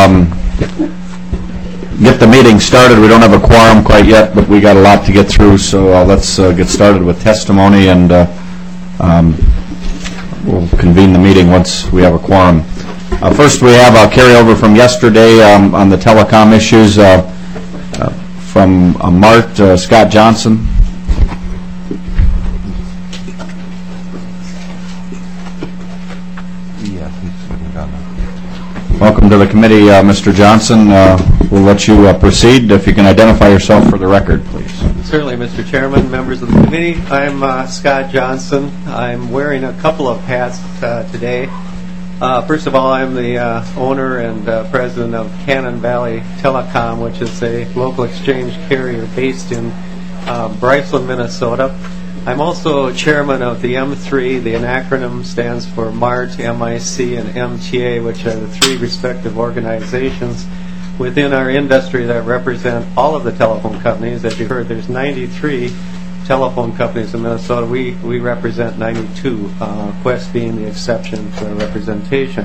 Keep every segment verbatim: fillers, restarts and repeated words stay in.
um, get the meeting started. We don't have a quorum quite yet, but we got a lot to get through, so uh, let's uh, get started with testimony, and uh, um, we'll convene the meeting once we have a quorum. Uh, first, we have a carryover from yesterday um, on the telecom issues uh, uh, from uh, Mart uh, Scott Johnson. Welcome to the committee, uh, Mister Johnson. Uh, we'll let you uh, proceed. If you can identify yourself for the record, please. Certainly, Mister Chairman, members of the committee. I'm uh, Scott Johnson. I'm wearing a couple of hats uh, today. Uh, first of all, I'm the uh, owner and uh, president of Cannon Valley Telecom, which is a local exchange carrier based in uh, Bryceland, Minnesota. I'm also chairman of the M three. The acronym stands for MART, M I C, and M T A, which are the three respective organizations within our industry that represent all of the telephone companies. As you heard, there's ninety-three telephone companies in Minnesota. We, we represent ninety-two, uh, Quest being the exception for representation.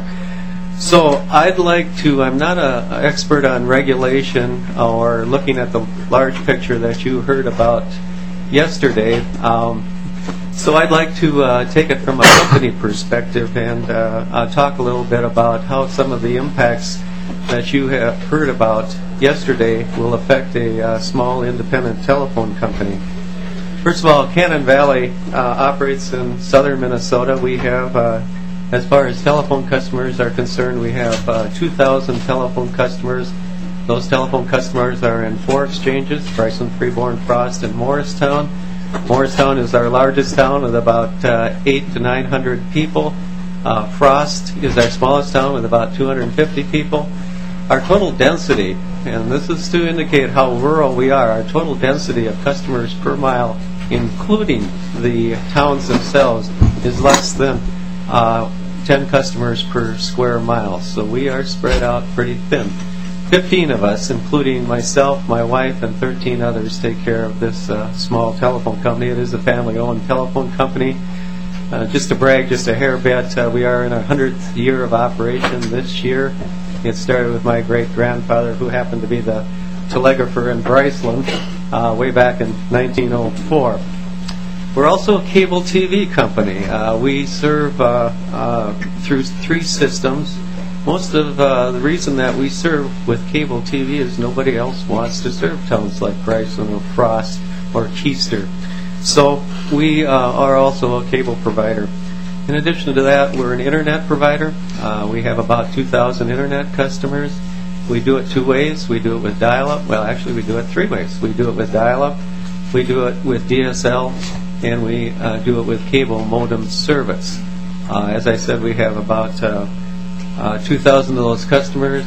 So I'd like to, I'm not an expert on regulation or looking at the large picture that you heard about yesterday. Um, so I'd like to uh, take it from a company perspective and uh, uh, talk a little bit about how some of the impacts that you have heard about yesterday will affect a uh, small independent telephone company. First of all, Cannon Valley uh, operates in southern Minnesota. We have, uh, as far as telephone customers are concerned, we have uh, two thousand telephone customers. Those telephone customers are in four exchanges: Bryceland, Freeborn, Frost, and Morristown. Morristown is our largest town with about uh, eight to nine hundred people. Uh, Frost is our smallest town with about two hundred fifty people. Our total density, and this is to indicate how rural we are, our total density of customers per mile, including the towns themselves, is less than uh, ten customers per square mile. So we are spread out pretty thin. fifteen of us, including myself, my wife, and thirteen others, take care of this uh, small telephone company. It is a family-owned telephone company. Uh, just to brag, just a hair bit, uh, we are in our hundredth year of operation this year. It started with my great-grandfather, who happened to be the telegrapher in Bryceland uh, way back in nineteen oh four. We're also a cable T V company. Uh, we serve uh, uh, through three systems. Most of uh, the reason that we serve with cable T V is nobody else wants to serve towns like Bryceland or Frost or Keister. So we uh, are also a cable provider. In addition to that, we're an internet provider. Uh, we have about two thousand internet customers. We do it two ways. We do it with dial-up. Well, actually, we do it three ways. We do it with dial-up, we do it with D S L, and we uh, do it with cable modem service. Uh, as I said, we have about uh, Uh, two thousand of those customers,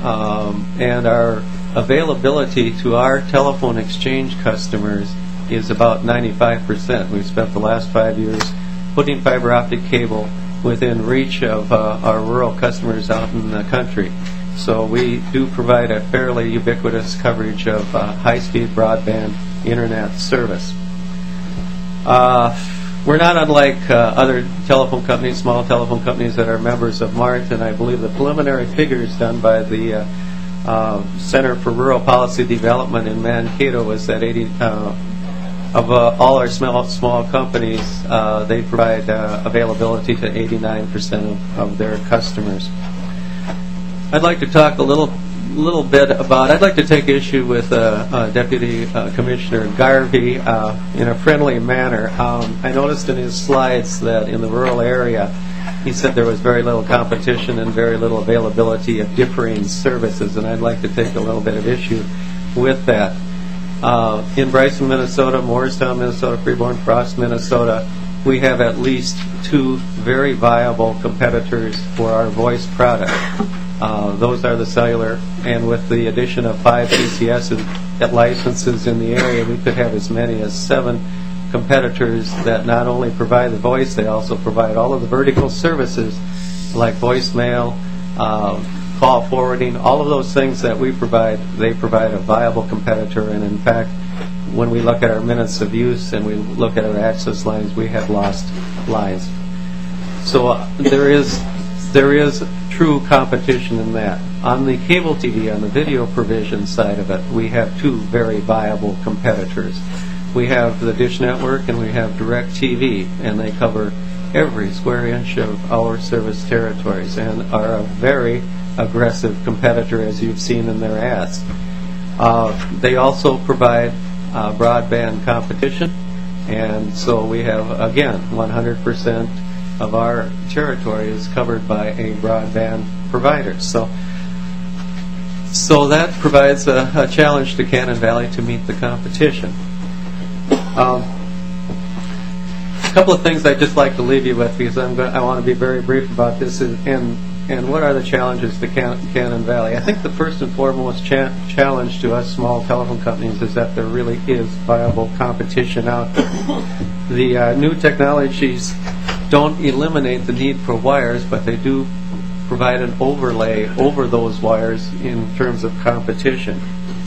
um, and our availability to our telephone exchange customers is about ninety-five percent. We've spent the last five years putting fiber optic cable within reach of uh, our rural customers out in the country. So we do provide a fairly ubiquitous coverage of uh, high-speed broadband internet service. Uh, We're not unlike uh, other telephone companies, small telephone companies that are members of MART, and I believe the preliminary figures done by the uh, uh, Center for Rural Policy Development in Mankato was that eighty uh, of uh, all our small small companies, uh, they provide uh, availability to eighty-nine percent of, of their customers. I'd like to talk a little little bit about, I'd like to take issue with uh, uh, Deputy uh, Commissioner Garvey uh, in a friendly manner. Um, I noticed in his slides that in the rural area, he said there was very little competition and very little availability of differing services, and I'd like to take a little bit of issue with that. Uh, in Bryceland, Minnesota, Morristown, Minnesota, Freeborn, Frost, Minnesota, we have at least two very viable competitors for our voice product. Uh, those are the cellular, and with the addition of five C C S at licenses in the area, we could have as many as seven competitors that not only provide the voice, they also provide all of the vertical services like voicemail, uh, call forwarding, all of those things that we provide. They provide a viable competitor, and in fact, when we look at our minutes of use and we look at our access lines, we have lost lines. So uh, there is there is true competition in that. On the cable T V, on the video provision side of it, we have two very viable competitors. We have the Dish Network and we have DirecTV, and they cover every square inch of our service territories and are a very aggressive competitor, as you've seen in their ads. Uh, they also provide uh, broadband competition, and so we have, again, one hundred percent of our territory is covered by a broadband provider. So, so that provides a, a challenge to Cannon Valley to meet the competition. Um, a couple of things I'd just like to leave you with, because I'm going, I want to be very brief about this, is, and and what are the challenges to Can- Cannon Valley? I think the first and foremost cha- challenge to us small telephone companies is that there really is viable competition out there. The uh, new technologies don't eliminate the need for wires, but they do provide an overlay over those wires in terms of competition.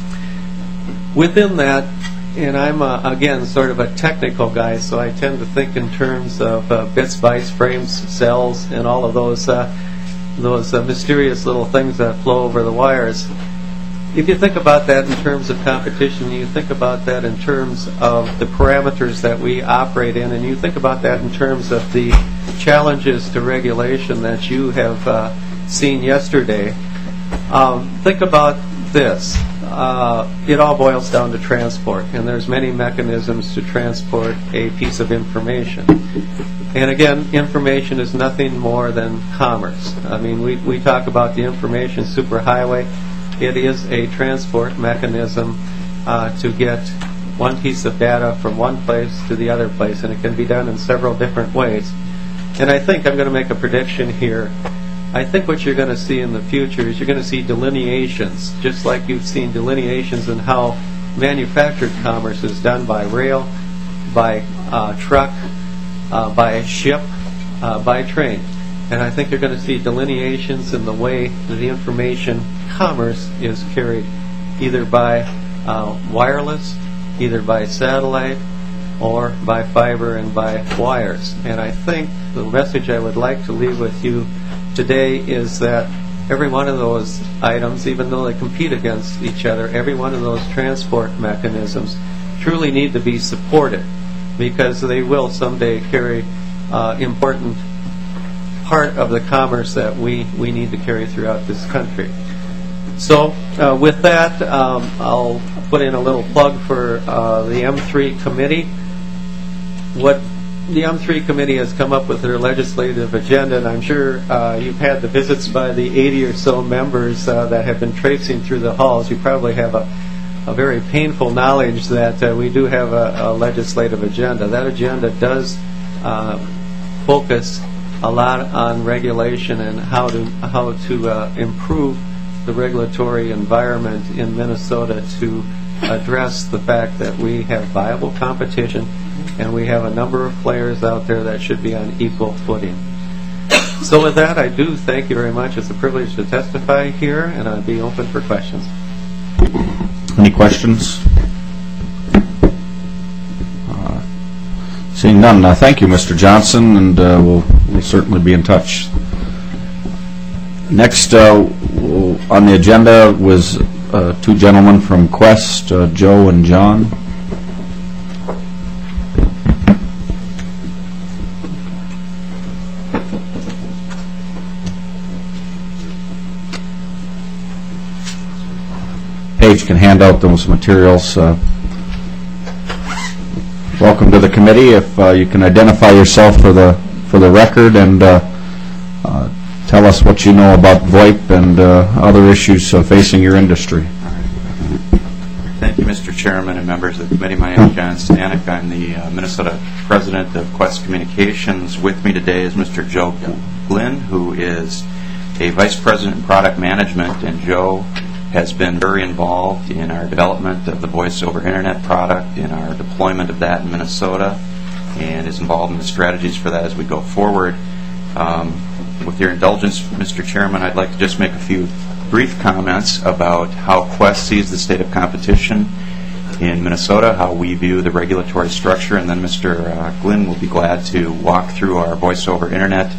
Within that, and I'm, uh, again, sort of a technical guy, so I tend to think in terms of uh, bits, bytes, frames, cells, and all of those uh, those uh, mysterious little things that flow over the wires. If you think about that in terms of competition, you think about that in terms of the parameters that we operate in, and you think about that in terms of the challenges to regulation that you have uh, seen yesterday. Um, think about this. Uh, it all boils down to transport, and there's many mechanisms to transport a piece of information. And again, information is nothing more than commerce. I mean, we, we talk about the information superhighway. It is a transport mechanism uh, to get one piece of data from one place to the other place, and it can be done in several different ways. And I think I'm going to make a prediction here. I think what you're going to see in the future is you're going to see delineations, just like you've seen delineations in how manufactured commerce is done by rail, by uh, truck, uh, by ship, uh, by train. And I think you're going to see delineations in the way that the information commerce is carried, either by uh, wireless, either by satellite, or by fiber and by wires. And I think the message I would like to leave with you today is that every one of those items, even though they compete against each other, every one of those transport mechanisms truly need to be supported, because they will someday carry uh, important part of the commerce that we, we need to carry throughout this country. So uh, with that, um, I'll put in a little plug for uh, the M three committee. What the M three committee has come up with their legislative agenda, and I'm sure uh, you've had the visits by the eighty or so members uh, that have been traipsing through the halls. You probably have a, a very painful knowledge that uh, we do have a, a legislative agenda. That agenda does uh, focus a lot on regulation and how to how to uh, improve the regulatory environment in Minnesota to address the fact that we have viable competition and we have a number of players out there that should be on equal footing. So with that, I do thank you very much. It's a privilege to testify here, and I'd be open for questions. Any questions? Uh, seeing none, uh, thank you, Mister Johnson, and uh, we'll, we'll certainly be in touch. Next uh, we'll, on the agenda was uh, two gentlemen from Quest, uh, Joe and John. Paige can hand out those materials. Uh, welcome to the committee. If uh, you can identify yourself for the for the record and uh, uh, tell us what you know about VoIP and uh, other issues uh, facing your industry. Thank you, Mister Chairman and members of the committee. My name is John Stanek. I'm the uh, Minnesota President of Quest Communications. With me today is Mister Joe Glynn, who is a Vice President in Product Management, and Joe has been very involved in our development of the Voice over Internet product, in our deployment of that in Minnesota, and is involved in the strategies for that as we go forward. Um, with your indulgence, Mister Chairman, I'd like to just make a few brief comments about how Quest sees the state of competition in Minnesota, how we view the regulatory structure, and then Mister Uh, Glynn will be glad to walk through our Voice over Internet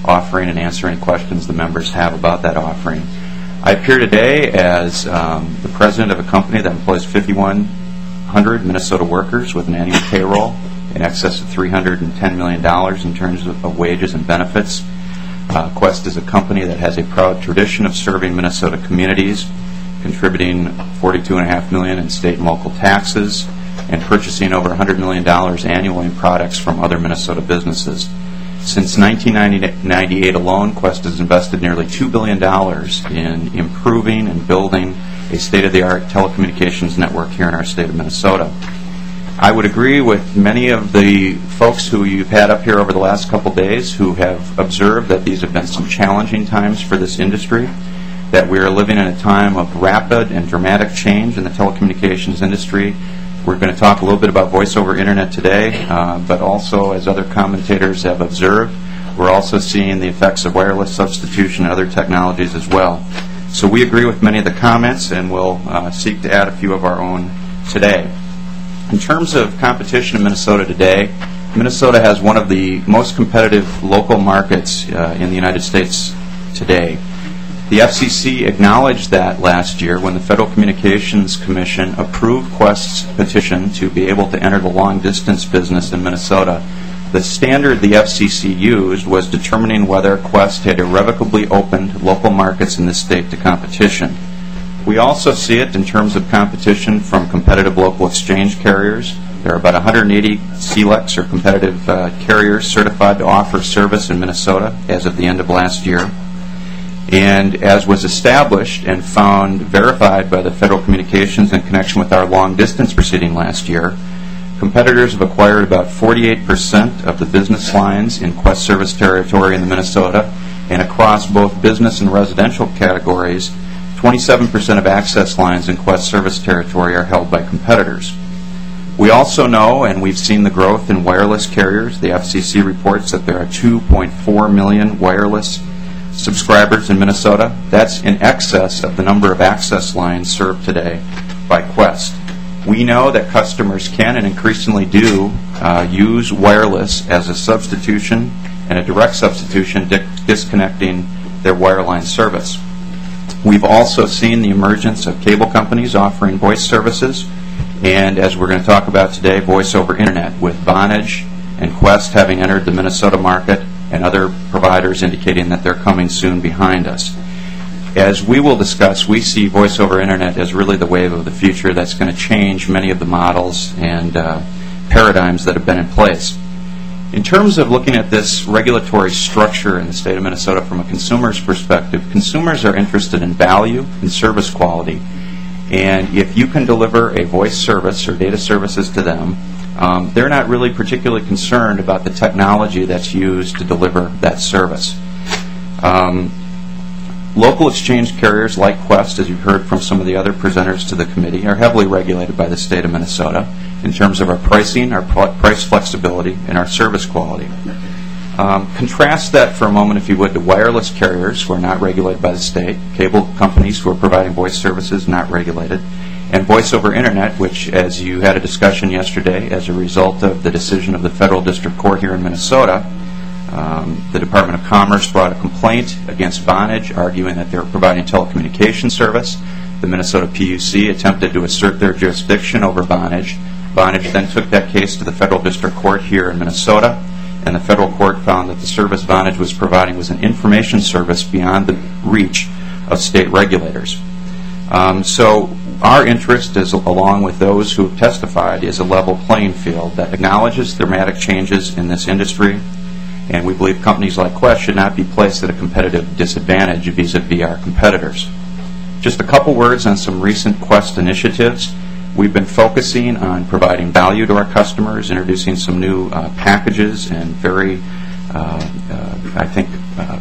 offering and answer any questions the members have about that offering. I appear today as um, the president of a company that employs fifty-one hundred Minnesota workers with an annual payroll in excess of three hundred ten million dollars in terms of, of wages and benefits. Uh, Quest is a company that has a proud tradition of serving Minnesota communities, contributing forty-two point five million dollars in state and local taxes, and purchasing over one hundred million dollars annually in products from other Minnesota businesses. Since nineteen ninety-eight alone, Quest has invested nearly two billion dollars in improving and building a state-of-the-art telecommunications network here in our state of Minnesota. I would agree with many of the folks who you've had up here over the last couple days who have observed that these have been some challenging times for this industry, that we are living in a time of rapid and dramatic change in the telecommunications industry. We're going to talk a little bit about voice over internet today, uh, but also, as other commentators have observed, we're also seeing the effects of wireless substitution and other technologies as well. So we agree with many of the comments, and we'll uh, seek to add a few of our own today. In terms of competition in Minnesota today, Minnesota has one of the most competitive local markets uh, in the United States today. The F C C acknowledged that last year when the Federal Communications Commission approved Quest's petition to be able to enter the long-distance business in Minnesota. The standard the F C C used was determining whether Quest had irrevocably opened local markets in this state to competition. We also see it in terms of competition from competitive local exchange carriers. There are about one hundred eighty C L E Cs, or competitive uh, carriers, certified to offer service in Minnesota as of the end of last year. And as was established and found verified by the Federal Communications in connection with our long-distance proceeding last year, competitors have acquired about forty-eight percent of the business lines in Quest service territory in the Minnesota, and across both business and residential categories, twenty-seven percent of access lines in Quest service territory are held by competitors. We also know, and we've seen the growth in wireless carriers. The F C C reports that there are two point four million wireless subscribers in Minnesota. That's in excess of the number of access lines served today by Quest. We know that customers can and increasingly do uh, use wireless as a substitution and a direct substitution, di- disconnecting their wireline service. We've also seen the emergence of cable companies offering voice services, and as we're going to talk about today, voice over internet, with Vonage and Quest having entered the Minnesota market and other providers indicating that they're coming soon behind us. As we will discuss, we see voice over internet as really the wave of the future that's going to change many of the models and uh, paradigms that have been in place. In terms of looking at this regulatory structure in the state of Minnesota from a consumer's perspective, consumers are interested in value and service quality. And if you can deliver a voice service or data services to them, um, they're not really particularly concerned about the technology that's used to deliver that service. Um, local exchange carriers like Quest, as you've heard from some of the other presenters to the committee, are heavily regulated by the state of Minnesota in terms of our pricing, our price flexibility, and our service quality. Um, contrast that for a moment, if you would, to wireless carriers who are not regulated by the state, cable companies who are providing voice services not regulated, and voice over internet, which, as you had a discussion yesterday, as a result of the decision of the Federal District Court here in Minnesota, um, the Department of Commerce brought a complaint against Vonage, arguing that they were providing telecommunication service. The Minnesota P U C attempted to assert their jurisdiction over Vonage. Vonage then took that case to the Federal District Court here in Minnesota, and the federal court found that the service Vonage was providing was an information service beyond the reach of state regulators. Um, so our interest, is, along with those who have testified, is a level playing field that acknowledges dramatic changes in this industry, and we believe companies like Quest should not be placed at a competitive disadvantage vis-a-vis our competitors. Just a couple words on some recent Quest initiatives. We've been focusing on providing value to our customers, introducing some new uh, packages and very, uh, uh, I think, uh,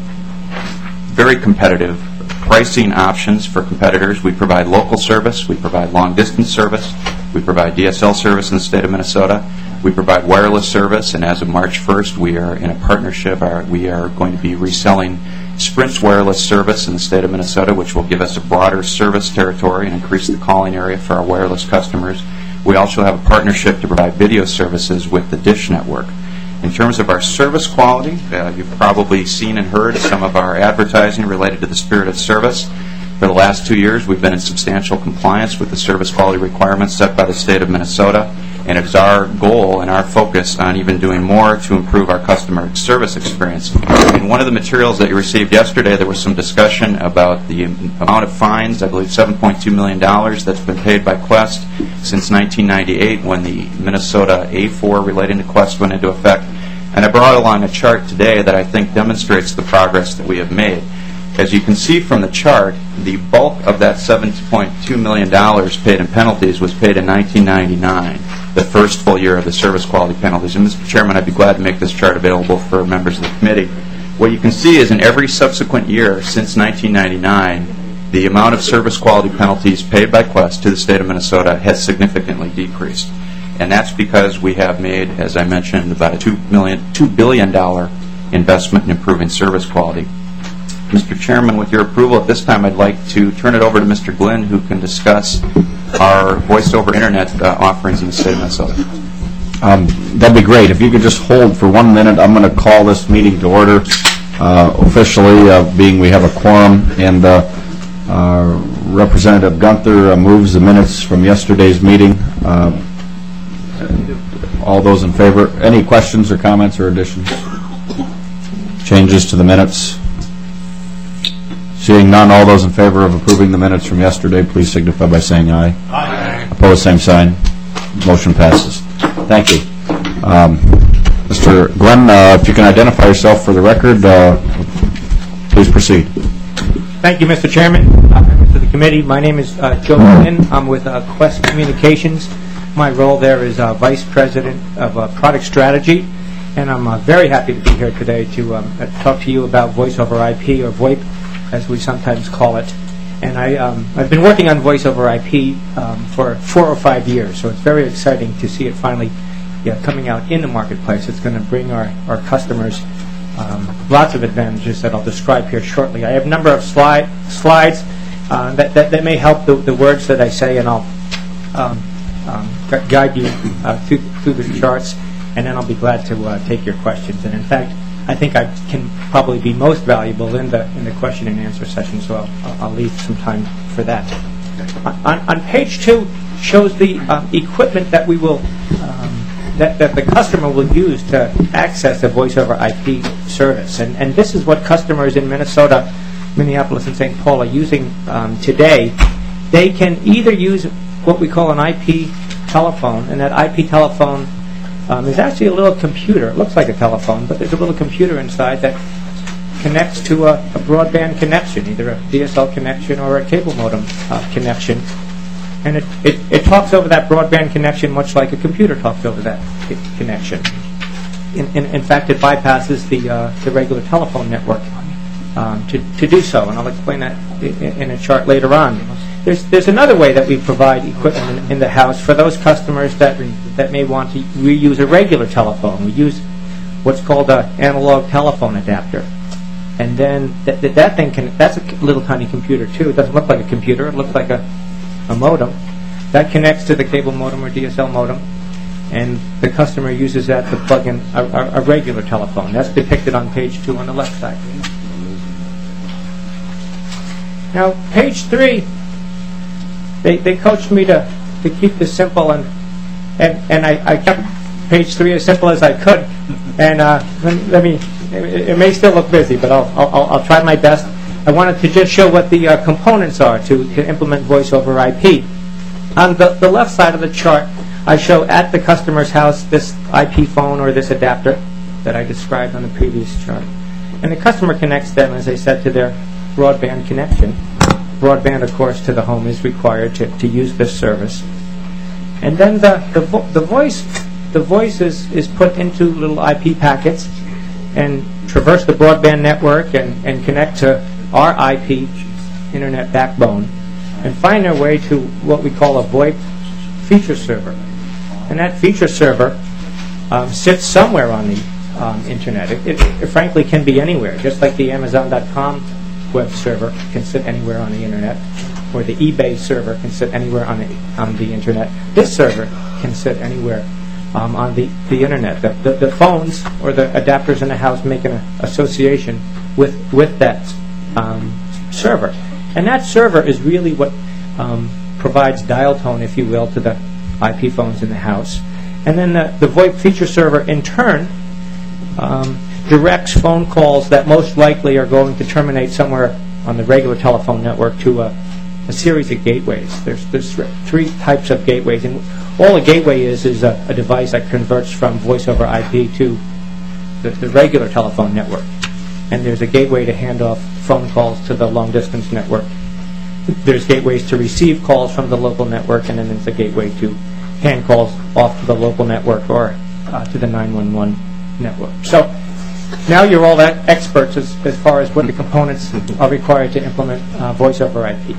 very competitive pricing options for competitors. We provide local service, we provide long-distance service, we provide D S L service in the state of Minnesota, we provide wireless service, and as of March first, we are in a partnership. Our, we are going to be reselling Sprint's wireless service in the state of Minnesota, which will give us a broader service territory and increase the calling area for our wireless customers. We also have a partnership to provide video services with the Dish Network. In terms of our service quality, uh, you've probably seen and heard some of our advertising related to the spirit of service. For the last two years, we've been in substantial compliance with the service quality requirements set by the state of Minnesota, and it's our goal and our focus on even doing more to improve our customer service experience. In one of the materials that you received yesterday, there was some discussion about the amount of fines, I believe seven point two million dollars, that's been paid by Quest since nineteen ninety-eight when the Minnesota A four relating to Quest went into effect. And I brought along a chart today that I think demonstrates the progress that we have made. As you can see from the chart, the bulk of that seven point two million dollars paid in penalties was paid in nineteen ninety-nine, the first full year of the service quality penalties. And Mister Chairman, I'd be glad to make this chart available for members of the committee. What you can see is in every subsequent year since nineteen ninety-nine, the amount of service quality penalties paid by Quest to the state of Minnesota has significantly decreased. And that's because we have made, as I mentioned, about a two million dollars, two billion dollars investment in improving service quality. Mister Chairman, with your approval, at this time I'd like to turn it over to Mister Glynn, who can discuss our voice-over Internet uh, offerings in the state of Minnesota. Um, that'd be great. If you could just hold for one minute, I'm going to call this meeting to order uh, officially, uh, being we have a quorum, and uh, uh, Representative Gunther uh, moves the minutes from yesterday's meeting. Uh, all those in favor? Any questions or comments or additions? Changes to the minutes? Seeing none, all those in favor of approving the minutes from yesterday, please signify by saying aye. Aye. Opposed, same sign. Motion passes. Thank you. Um, Mister Glenn, uh, if you can identify yourself for the record, uh, please proceed. Thank you, Mister Chairman. Uh, members of the committee, my name is uh, Joe Glynn. I'm with uh, Quest Communications. My role there is uh, Vice President of uh, Product Strategy, and I'm uh, very happy to be here today to um, talk to you about Voice over I P, or VoIP, as we sometimes call it. And I, um, I've been working on Voice over I P um, for four or five years, so it's very exciting to see it finally yeah, coming out in the marketplace. It's going to bring our, our customers um, lots of advantages that I'll describe here shortly. I have a number of slide, slides uh, that, that, that may help the, the words that I say, and I'll um, um, gu- guide you uh, through, through the charts, and then I'll be glad to uh, take your questions. And in fact, I think I can probably be most valuable in the in the question and answer session, so I'll, I'll leave some time for that. On, on page two shows the uh, equipment that we will um, that, that the customer will use to access the voice over I P service, and and this is what customers in Minnesota, Minneapolis, and Saint Paul are using um, today. They can either use what we call an I P telephone, and that I P telephone Um, there's actually a little computer. It looks like a telephone, but there's a little computer inside that connects to a, a broadband connection, either a D S L connection or a cable modem uh, connection. And it, it, it talks over that broadband connection much like a computer talks over that i- connection. In, in, in fact, it bypasses the, uh, the regular telephone network um, to, to do so, and I'll explain that in, in a chart later on. There's, there's another way that we provide equipment in, in the house for those customers that that may want to reuse a regular telephone. We use what's called an analog telephone adapter, and then that that, that thing can that's a little tiny computer too. It doesn't look like a computer. It looks like a, a modem that connects to the cable modem or D S L modem, and the customer uses that to plug in a, a, a regular telephone. That's depicted on page two on the left side. Now, page three. They, they coached me to, to keep this simple, and and, and I, I kept page three as simple as I could. And uh, let, let me, it, it may still look busy, but I'll, I'll, I'll try my best. I wanted to just show what the uh, components are to, to implement Voice over I P. On the, the left side of the chart, I show at the customer's house this I P phone or this adapter that I described on the previous chart. And the customer connects them, as I said, to their broadband connection. Broadband, of course, to the home is required to, to use this service. And then the the, vo- the voice the voice is, is put into little I P packets and traverse the broadband network and, and connect to our I P internet backbone and find their way to what we call a VoIP feature server. And that feature server um, sits somewhere on the um, internet. It, it, it frankly can be anywhere, just like the Amazon dot com web server can sit anywhere on the internet, or the eBay server can sit anywhere on the on the internet. This server can sit anywhere um, on the, the internet. The, the, the phones or the adapters in the house make an association with, with that um, server. And that server is really what um, provides dial tone, if you will, to the I P phones in the house. And then the, the VoIP feature server, in turn, um, directs phone calls that most likely are going to terminate somewhere on the regular telephone network to a, a series of gateways. There's, there's three types of gateways, and all a gateway is is a, a device that converts from voice over I P to the, the regular telephone network. And there's a gateway to hand off phone calls to the long-distance network. There's gateways to receive calls from the local network, and then there's a gateway to hand calls off to the local network or uh, to the nine one one network. So now you're all that experts as, as far as what the components are required to implement uh, voice over I P.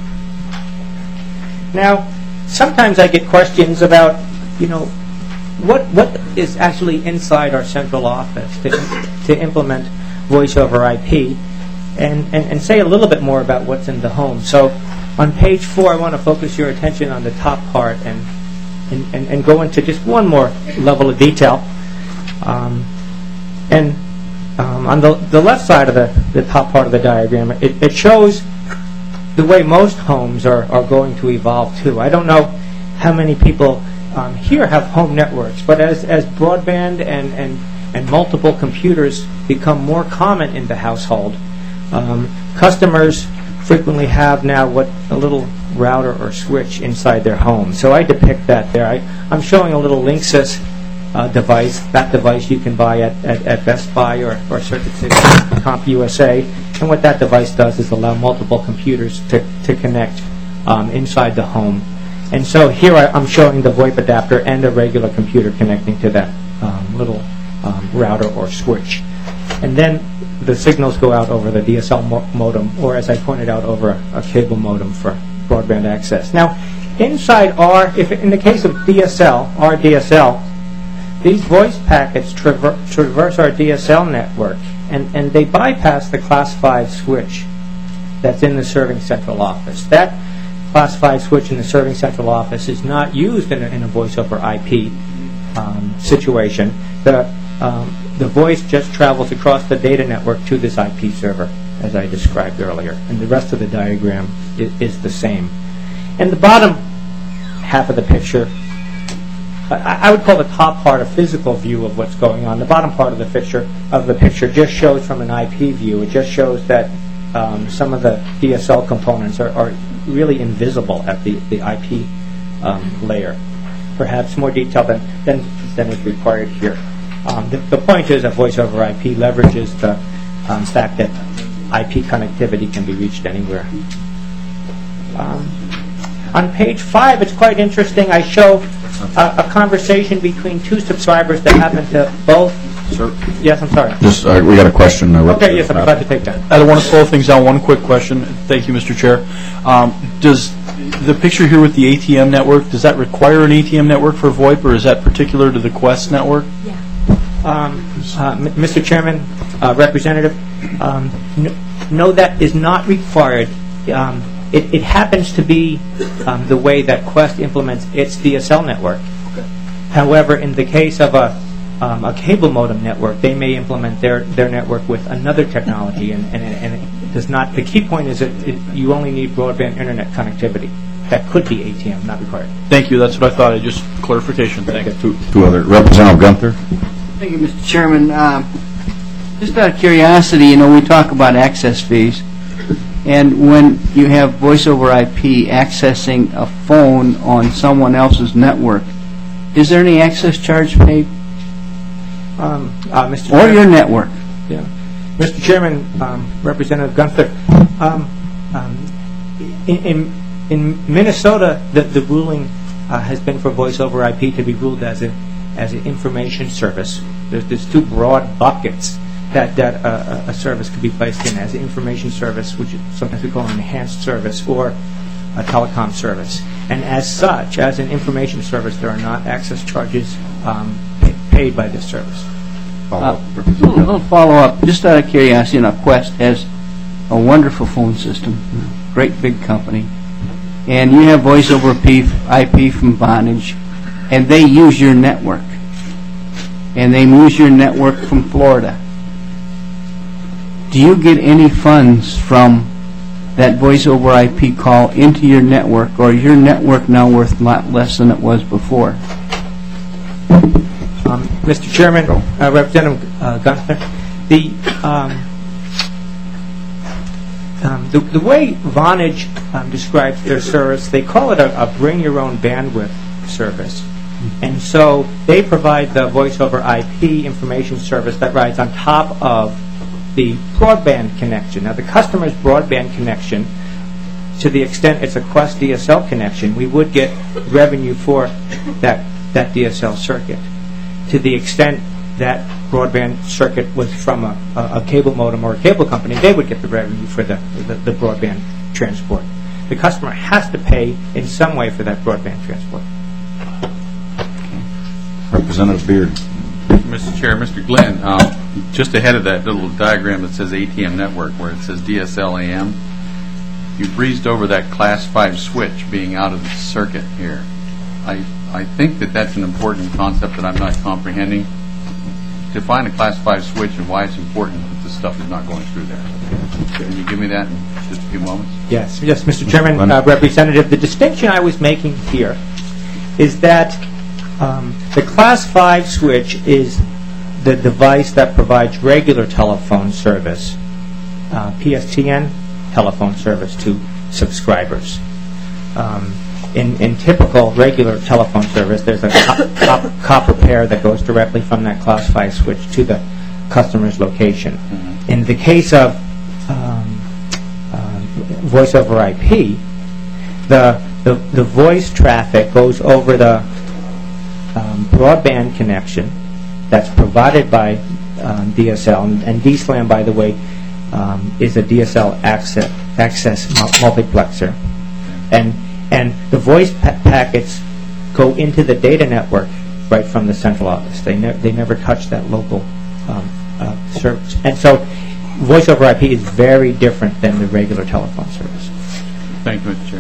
Now, sometimes I get questions about, you know, what what is actually inside our central office to, to implement voice over I P, and, and, and say a little bit more about what's in the home. So on page four, I want to focus your attention on the top part and, and, and, and go into just one more level of detail. Um, and um, on the, the left side of the, the top part of the diagram, it, it shows the way most homes are, are going to evolve too. I don't know how many people um, here have home networks, but as, as broadband and, and, and multiple computers become more common in the household, um, customers frequently have now what a little router or switch inside their home. So I depict that there. I, I'm showing a little Linksys uh, device. That device you can buy at, at, at Best Buy or, or Circuit City, CompUSA. And what that device does is allow multiple computers to, to connect um, inside the home. And so here I, I'm showing the VoIP adapter and a regular computer connecting to that um, little um, router or switch. And then the signals go out over the D S L mo modem, or as I pointed out, over a, a cable modem for broadband access. Now, inside our, if in the case of D S L, our D S L, these voice packets traver traverse our D S L network, and, and they bypass the class five switch that's in the serving central office. That class five switch in the serving central office is not used in a, in a voice over I P um, situation. The, um, the voice just travels across the data network to this I P server, as I described earlier, and the rest of the diagram is, is the same. And the bottom half of the picture, I, I would call the top part a physical view of what's going on. The bottom part of the picture of the picture just shows from an I P view. It just shows that um, some of the D S L components are, are really invisible at the, the I P um, layer. Perhaps more detail than, than, than is required here. Um, the, the point is that voice over I P leverages the um, fact that I P connectivity can be reached anywhere. Um, on page five, it's quite interesting. I show a, a conversation between two subscribers that happen to both. Sir? Yes, I'm sorry. Just, uh, we got a question. Uh, okay, yes, I'm glad to take that. I don't want to slow things down. One quick question. Thank you, Mister Chair. Um, does the picture here with the A T M network, does that require an A T M network for VoIP, or is that particular to the Quest network? Yeah. Um, uh, Mister Chairman, uh, Representative, um, no, no, that is not required. Um, it, it happens to be um, the way that Quest implements its D S L network. Okay. However, in the case of a, um, a cable modem network, they may implement their, their network with another technology, and, and, and it does not. The key point is that it, you only need broadband internet connectivity. That could be A T M, not required. Thank you. That's what I thought. I just clarification. Thank you. Two, two other. Representative Gunther. Thank you, Mister Chairman. Um, just out of curiosity, you know, we talk about access fees, and when you have voice over I P accessing a phone on someone else's network, is there any access charge paid? Um, uh, Mister Or Chairman, your network? Yeah. Mister Chairman, um, Representative Gunther, um, um, in, in, in Minnesota, the, the ruling uh, has been for voice over I P to be ruled as a as an information service. There's, there's two broad buckets that, that uh, a service could be placed in, as an information service, which sometimes we call an enhanced service, or a telecom service. And as such, as an information service, there are not access charges um, pay, paid by this service. Uh, a little, little follow-up, just out of curiosity, you know, Quest has a wonderful phone system, great big company, and you have voice over I P from Vonage, and they use your network. and they use your network from Florida, do you get any funds from that voice over I P call into your network, or is your network now worth a lot less than it was before? Um, Mister Chairman, uh, Representative uh, Gunther, the, um, um, the the way Vonage um, describes their service, they call it a, a bring-your-own bandwidth service. And so they provide the voice over I P information service that rides on top of the broadband connection. Now, the customer's broadband connection, to the extent it's a Qwest D S L connection, we would get revenue for that, that D S L circuit. To the extent that broadband circuit was from a, a, a cable modem or a cable company, they would get the revenue for the, the, the broadband transport. The customer has to pay in some way for that broadband transport. Representative Beard. Mister Chair, Mister Glenn, um, just ahead of that little diagram that says A T M network, where it says D S L A M, you breezed over that class five switch being out of the circuit here. I, I think that that's an important concept that I'm not comprehending. Define a class five switch and why it's important that this stuff is not going through there. Can you give me that in just a few moments? Yes, yes, Mister Chairman, uh, Representative, the distinction I was making here is that um, the class five switch is the device that provides regular telephone service, uh, P S T N telephone service to subscribers. Um, in, in typical regular telephone service, there's a co- copper, copper pair that goes directly from that class five switch to the customer's location. Mm-hmm. In the case of um, uh, voice over I P, the, the the voice traffic goes over the um, broadband connection that's provided by um, D S L, and, and D SLAM, by the way, um, is a D S L access, access multiplexer, and and the voice pa- packets go into the data network right from the central office. They ne- they never touch that local um, uh, service, and so voice over I P is very different than the regular telephone service. Thank you, Mister Chair.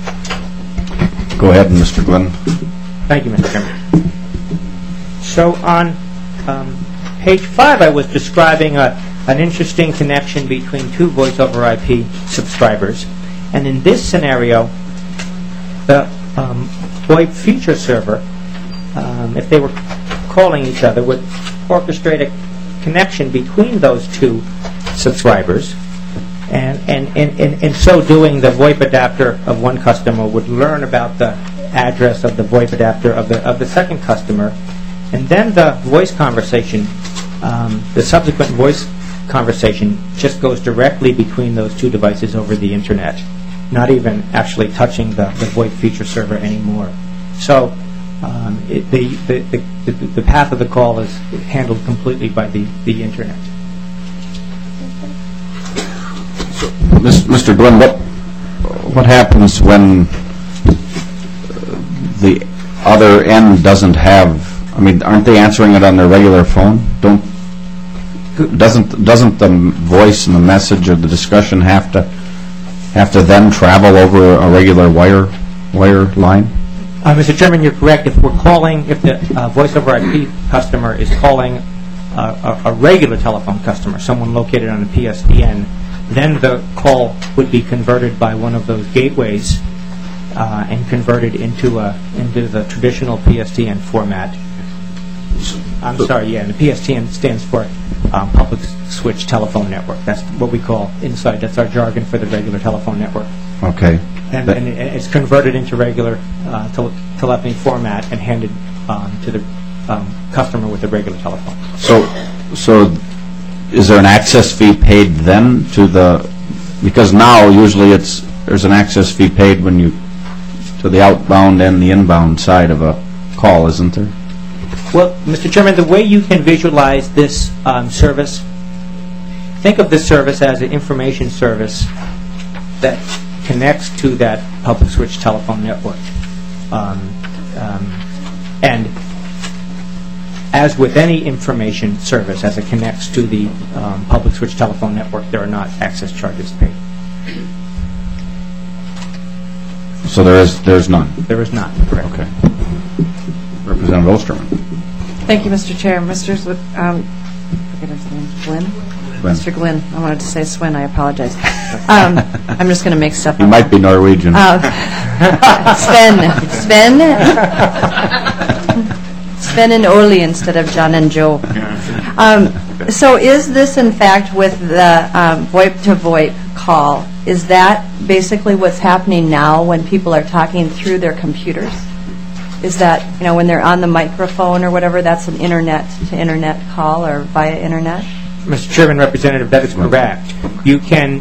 Go ahead, Mister Glenn. Thank you, Mister Chairman. So on um, page five, I was describing a, an interesting connection between two voice over I P subscribers, and in this scenario, the um, VoIP feature server, um, if they were calling each other, would orchestrate a connection between those two subscribers, and and in, in, in so doing, the VoIP adapter of one customer would learn about the address of the VoIP adapter of the of the second customer, and then the voice conversation, um, the subsequent voice conversation just goes directly between those two devices over the internet, not even actually touching the, the VoIP feature server anymore. So um, it, the, the, the, the path of the call is handled completely by the, the internet. Mister Glenn, what what happens when the other end doesn't have? I mean, aren't they answering it on their regular phone? Don't doesn't doesn't the voice and the message or the discussion have to have to then travel over a regular wire wire line? Uh, Mister Chairman, you're correct. If we're calling, if the uh, voice over I P customer is calling uh, a, a regular telephone customer, someone located on a P S T N, then the call would be converted by one of those gateways uh, and converted into a into the traditional P S T N format. I'm sorry, yeah, and the P S T N stands for um, Public Switch Telephone Network. That's what we call inside. That's our jargon for the regular telephone network. Okay. And, and it, it's converted into regular uh, tele- telephony format and handed um, to the um, customer with the regular telephone. So, so is there an access fee paid then to the? Because now usually it's there's an access fee paid when you to the outbound and the inbound side of a call, isn't there? Well, Mister Chairman, the way you can visualize this um, service, think of this service as an information service that connects to that public switch telephone network. Um, um, and as with any information service, as it connects to the um, public switch telephone network, there are not access charges paid. So there is there's none. There is not, correct. Okay. Representative Osterman. Thank you, Mister Chair. Mister Sw- um, I forget his name. Glynn? Glenn. Mister Glynn. I wanted to say Swin. I apologize. Um, I'm just going to make stuff You up. might be Norwegian. Uh, Sven. Sven? Sven and Oli instead of John and Joe. Um, so is this, in fact, with the um, VoIP-to-VoIP call, is that basically what's happening now when people are talking through their computers? Is that, you know, when they're on the microphone or whatever, that's an internet-to-internet call or via internet? Mister Chairman, Representative, that is correct. You can,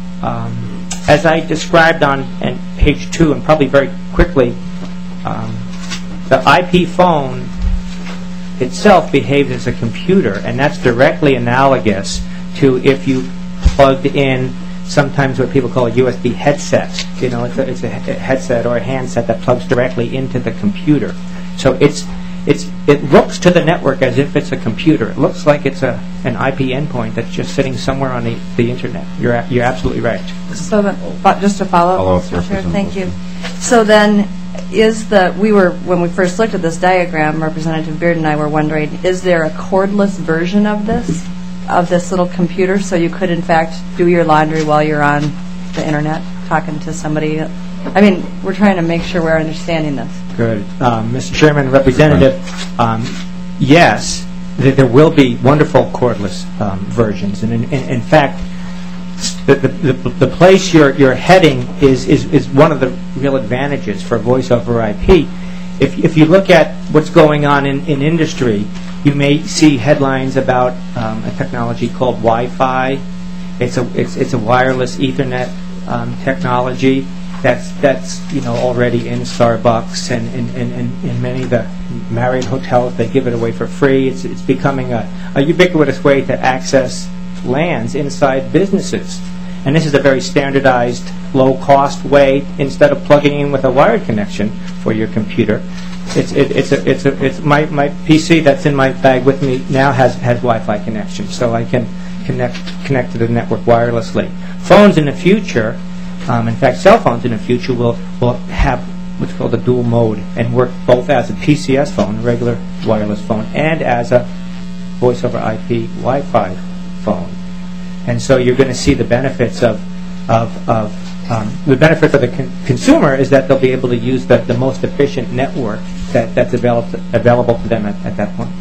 um, as I described on and page two, and probably very quickly, um, the I P phone itself behaves as a computer, and that's directly analogous to if you plugged in sometimes what people call a U S B headset. You know, it's a, it's a he- headset or a handset that plugs directly into the computer. So it's it's it looks to the network as if it's a computer. It looks like it's a an I P endpoint that's just sitting somewhere on the, the internet. You're a- you're absolutely right. So, the, but just to follow Follow up, up, Mister Chair, thank you. Representative. So then, is the we were when we first looked at this diagram, Representative Beard and I were wondering, is there a cordless version of this, of this little computer, so you could in fact do your laundry while you're on the internet talking to somebody? I mean, we're trying to make sure we're understanding this. Good. Um, Mister Chairman, Representative, um, yes, th- there will be wonderful cordless um, versions. And in, in, in fact, the, the, the, the place you're, you're heading is, is, is one of the real advantages for voice over I P. If, if you look at what's going on in, in industry, you may see headlines about um, a technology called Wi-Fi. It's a, it's, it's a wireless Ethernet um, technology. That's that's you know already in Starbucks and in and, and, and many of the Marriott hotels. They give it away for free. It's it's becoming a, a ubiquitous way to access lands inside businesses. And this is a very standardized, low-cost way. Instead of plugging in with a wired connection for your computer, it's it, it's a it's a it's my, my P C that's in my bag with me now has has Wi-Fi connection, so I can connect connect to the network wirelessly. Phones in the future. Um, in fact, cell phones in the future will, will have what's called a dual mode and work both as a P C S phone, a regular wireless phone, and as a voice over I P Wi-Fi phone. And so you're going to see the benefits of, of, of um, the benefit for the con- consumer is that they'll be able to use the, the most efficient network that, that's available available to them at, at that point.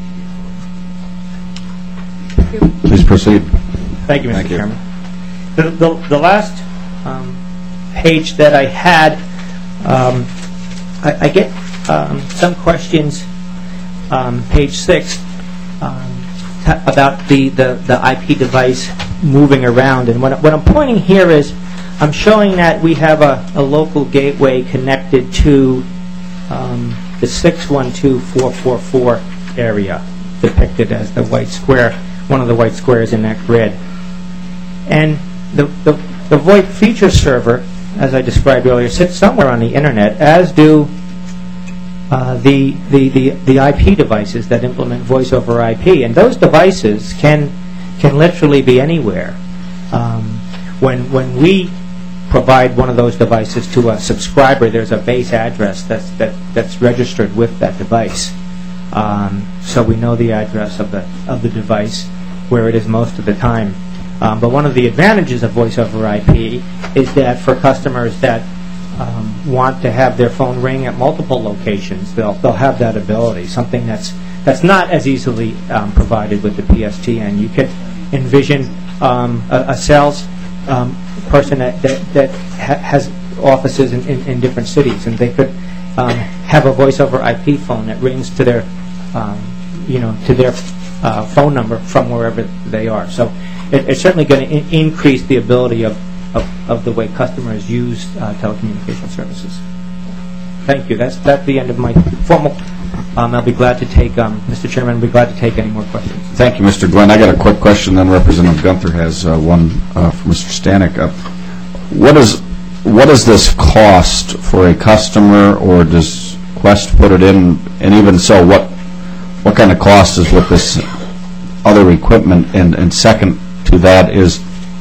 Please proceed. Thank you, Mister Thank you. Chairman. The, the, the last um, page that I had, um, I, I get um, some questions, um, page six, um, t- about the, the, the I P device moving around. And what, what I'm pointing here is I'm showing that we have a, a local gateway connected to um, the six one two four four four area, depicted as the white square, one of the white squares in that grid. And the, the, the VoIP feature server, as I described earlier, sits somewhere on the internet, as do uh, the, the, the, the I P devices that implement voice over I P. And those devices can, can literally be anywhere. Um, when, when we provide one of those devices to a subscriber, there's a base address that's, that, that's registered with that device. Um, so we know the address of the, of the device, where it is most of the time. Um, but one of the advantages of voice over I P is that for customers that um, want to have their phone ring at multiple locations, they'll they'll have that ability. Something that's that's not as easily um, provided with the P S T N. You could envision um, a, a sales um, person that that, that ha- has offices in, in, in different cities, and they could um, have a voice over I P phone that rings to their um, you know to their uh, phone number from wherever they are. So it, it's certainly going to in- increase the ability of, of, of the way customers use uh, telecommunication services. Thank you. That's that's the end of my formal. Um, I'll be glad to take, um, Mister Chairman, I'll be glad to take any more questions. Thank you, Mister Glenn. I got a quick question, then Representative Gunther has uh, one uh, for Mister Stanek. Uh, what is what does this cost for a customer, or does Quest put it in? And even so, what what kind of cost is with this other equipment? And, and second to that is,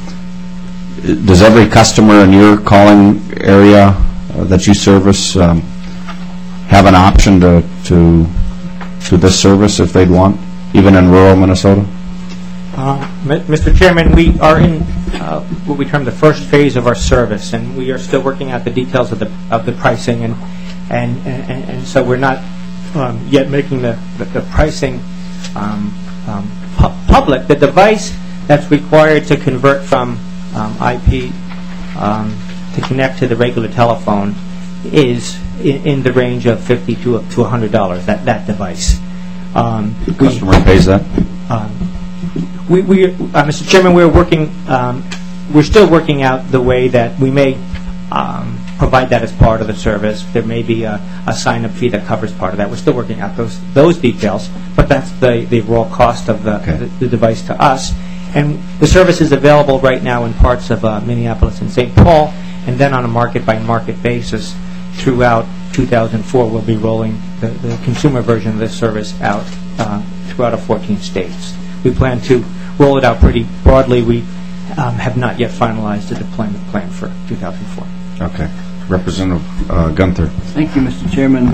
does every customer in your calling area uh, that you service um, have an option to to to this service if they'd want, even in rural Minnesota? Uh, M- Mister Chairman, we are in uh, what we term the first phase of our service, and we are still working out the details of the of the pricing, and and and, and so we're not um, yet making the the, the pricing um, um, pu- public. The device that's required to convert from um, I P um, to connect to the regular telephone is in, in the range of fifty to to one hundred dollars. That that device. Um, The customer pays that? Um, We, we uh, Mister Chairman, we're working, um, we're still working out the way that we may um, provide that as part of the service. There may be a, a sign-up fee that covers part of that. We're still working out those those details, but that's the, the raw cost of the, Okay. the, the device to us. And the service is available right now in parts of uh, Minneapolis and Saint Paul, and then on a market-by-market basis throughout two thousand four, we'll be rolling the, the consumer version of this service out uh, throughout our fourteen states. We plan to roll it out pretty broadly. We um, have not yet finalized the deployment plan for two thousand four. Okay. Representative uh, Gunther. Thank you, Mister Chairman.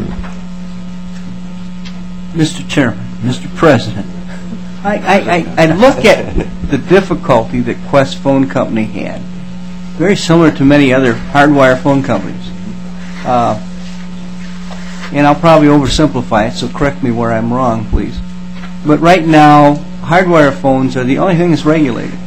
Mister Chairman, Mister President, I, I, I, I look at the difficulty that Qwest Phone Company had, very similar to many other hardwire phone companies. Uh, and I'll probably oversimplify it, so correct me where I'm wrong, please. But right now, hardwire phones are the only thing that's regulated.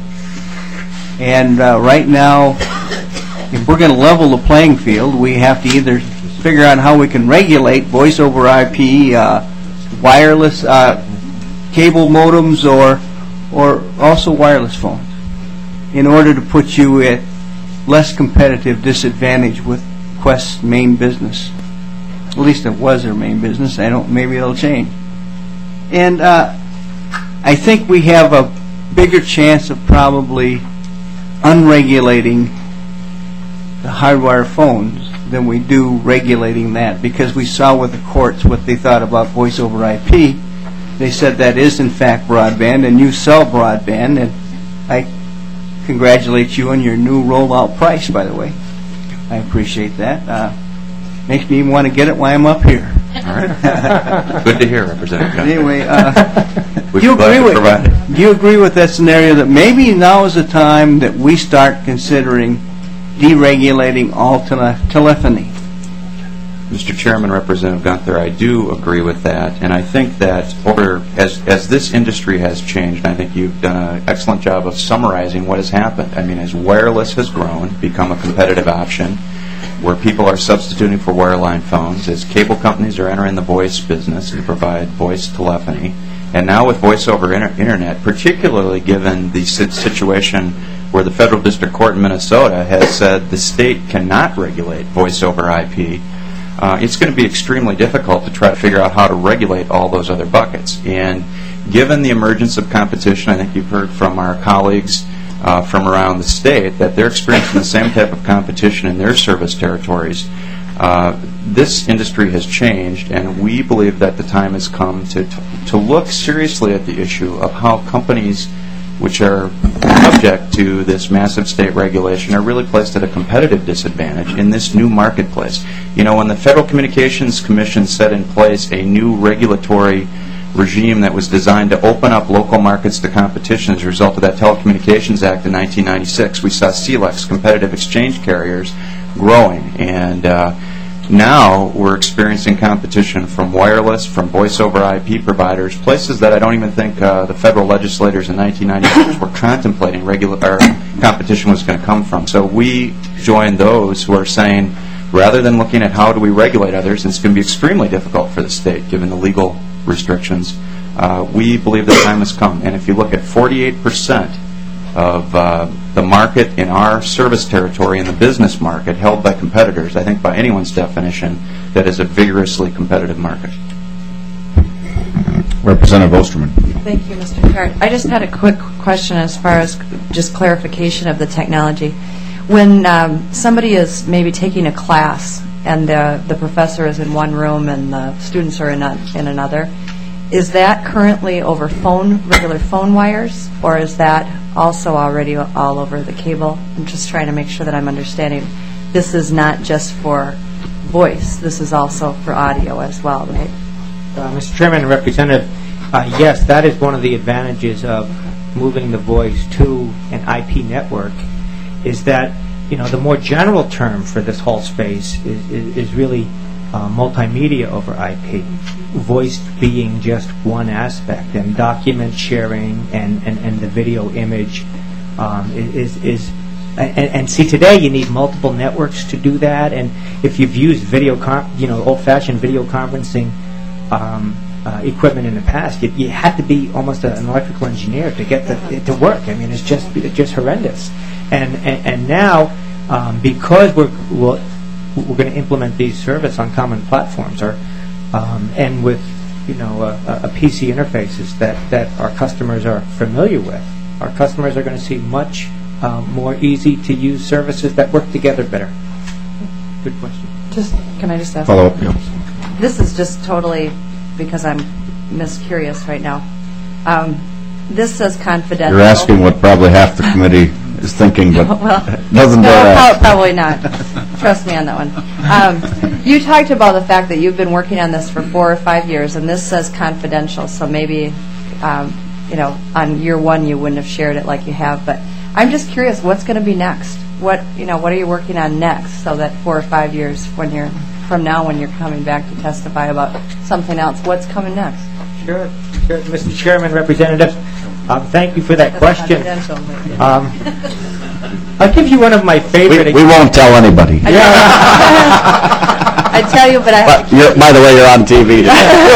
And uh, right now, if we're going to level the playing field, we have to either figure out how we can regulate voice over I P, uh, wireless uh, cable modems, or or also wireless phones, in order to put you at less competitive disadvantage with Qwest's main business. At least it was their main business. I don't. Maybe it'll change. And uh, I think we have a bigger chance of probably unregulating the hardwire phones than we do regulating that, because we saw with the courts what they thought about voice over I P. They said that is in fact broadband, and you sell broadband, and I congratulate you on your new rollout price, by the way. I appreciate that. Uh, makes me even want to get it while I'm up here. All right. Good to hear, Representative Gunther. Anyway, uh, We'd do you be glad agree to with provide it. do you agree with that scenario that maybe now is the time that we start considering deregulating all tele- telephony? Mister Chairman, Representative Gunther, I do agree with that, and I think that over as as this industry has changed, I think you've done an excellent job of summarizing what has happened. I mean, as wireless has grown, become a competitive option, where people are substituting for wireline phones, as cable companies are entering the voice business to provide voice telephony, and now with voice over inter- internet, particularly given the si- situation where the Federal District Court in Minnesota has said the state cannot regulate voice over I P, uh, it's going to be extremely difficult to try to figure out how to regulate all those other buckets. And given the emergence of competition, I think you've heard from our colleagues uh, from around the state that they're experiencing the same type of competition in their service territories. Uh, this industry has changed, and we believe that the time has come to, to, to look seriously at the issue of how companies which are subject to this massive state regulation are really placed at a competitive disadvantage in this new marketplace. You know, when the Federal Communications Commission set in place a new regulatory regime that was designed to open up local markets to competition as a result of that Telecommunications Act in nineteen ninety-six, we saw C L E Cs, competitive exchange carriers, growing. And uh, now we're experiencing competition from wireless, from voice over I P providers, places that I don't even think uh, the federal legislators in nineteen ninety-six were contemplating regular or competition was going to come from. So we join those who are saying, rather than looking at how do we regulate others, and it's going to be extremely difficult for the state given the legal restrictions, uh, we believe the time has come. And if you look at forty-eight percent of uh, the market in our service territory, in the business market, held by competitors, I think by anyone's definition, that is a vigorously competitive market. Representative Osterman. Thank you, Mister Card. I just had a quick question as far as just clarification of the technology. When um, somebody is maybe taking a class and the, the professor is in one room and the students are in, a, in another, is that currently over phone, regular phone wires, or is that also already all over the cable? I'm just trying to make sure that I'm understanding. This is not just for voice. This is also for audio as well, right? Uh, Mister Chairman and Representative, uh, yes, that is one of the advantages of moving the voice to an I P network, is that, you know, the more general term for this whole space is, is, is really uh, multimedia over I P, voice being just one aspect, and document sharing and, and, and the video image um, is, is and, and see, today you need multiple networks to do that, and if you've used video, con- you know, old-fashioned video conferencing um, uh, equipment in the past, you, you had to be almost a, an electrical engineer to get the, it to work. I mean, it's just it's just horrendous. And and, and now, um, because we're we'll, we're going to implement these services on common platforms, or um, and with you know a, a P C interfaces that, that our customers are familiar with, our customers are going to see much um, more easy to use services that work together better. Good question. Just, can I just ask? Follow up, yeah. This is just totally because I'm miscurious right now. Um, this says confidential. You're asking what probably half the committee is thinking, but well, doesn't no, bear prob- ask. probably not. Trust me on that one. Um, you talked about the fact that you've been working on this for four or five years, and this says confidential. So maybe, um, you know, on year one you wouldn't have shared it like you have. But I'm just curious, what's going to be next? What you know, what are you working on next? So that four or five years when you're from now, when you're coming back to testify about something else, what's coming next? Sure, sure. Mister Chairman, Representative, um, thank you for that That's question. confidential, but- Um, I'll give you one of my We, favorite. we won't tell anybody. I tell you, but I have But you're, by the way, you're on T V.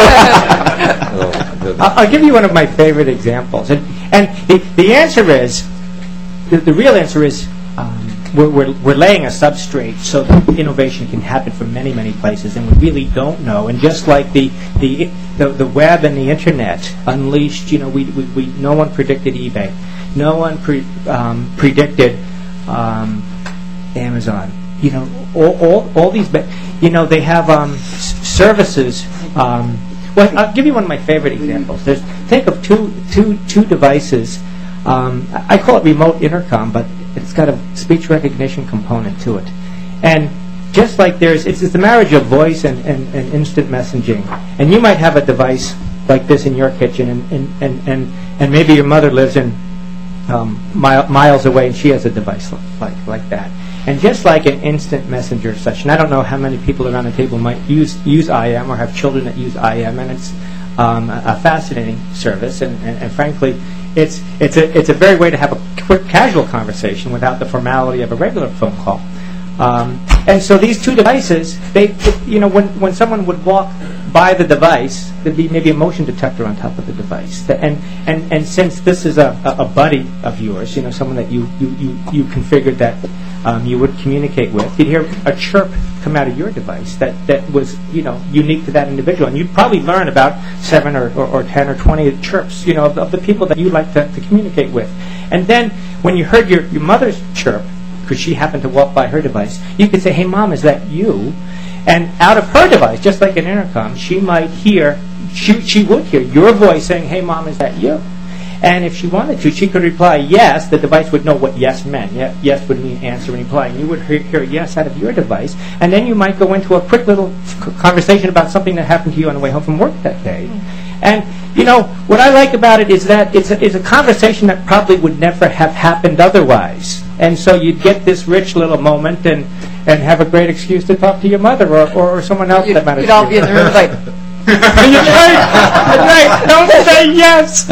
I'll, I'll give you one of my favorite examples, and and the, the answer is, the, the real answer is, um, we're, we're we're laying a substrate so that innovation can happen from many many places, and we really don't know. And just like the the the, the web and the internet unleashed, you know, we, we, we no one predicted eBay, no one pre, um, predicted um, Amazon. You know, all all, all these, but you know, they have um, s- services. Um, Well, I'll give you one of my favorite examples. There's think of two two two devices. Um, I I call it remote intercom, but it's got a speech recognition component to it. And just like there's, it's, it's the marriage of voice and, and, and instant messaging. And you might have a device like this in your kitchen, and and, and, and, and maybe your mother lives in um, mile, miles away, and she has a device like like that. And just like an instant messenger such, and I don't know how many people around the table might use use I M or have children that use I M, and it's um, a, a fascinating service, and, and, and frankly, it's it's a it's a very way to have a quick, casual conversation without the formality of a regular phone call. Um, and so these two devices, they, you know, when when someone would walk by the device, there'd be maybe a motion detector on top of the device. And and, and since this is a, a buddy of yours, you know, someone that you you, you, you configured that um, you would communicate with, you'd hear a chirp come out of your device that, that was, you know, unique to that individual. And you'd probably learn about seven or, or, or ten or twenty chirps, you know, of, of the people that you like to, to communicate with. And then when you heard your, your mother's chirp, because she happened to walk by her device, you could say, "Hey, Mom, is that you?" And out of her device, just like an intercom, she might hear, she, she would hear your voice saying, "Hey, Mom, is that you?" And if she wanted to, she could reply yes. The device would know what yes meant. Ye- Yes would mean answer and reply. And you would hear, hear yes out of your device. And then you might go into a quick little c- conversation about something that happened to you on the way home from work that day. And, you know, what I like about it is that it's a, it's a conversation that probably would never have happened otherwise. And so you'd get this rich little moment and, and have a great excuse to talk to your mother or, or, or someone else You'd, that matters. you'd all be in the room like, You're right. You're right. Don't say yes.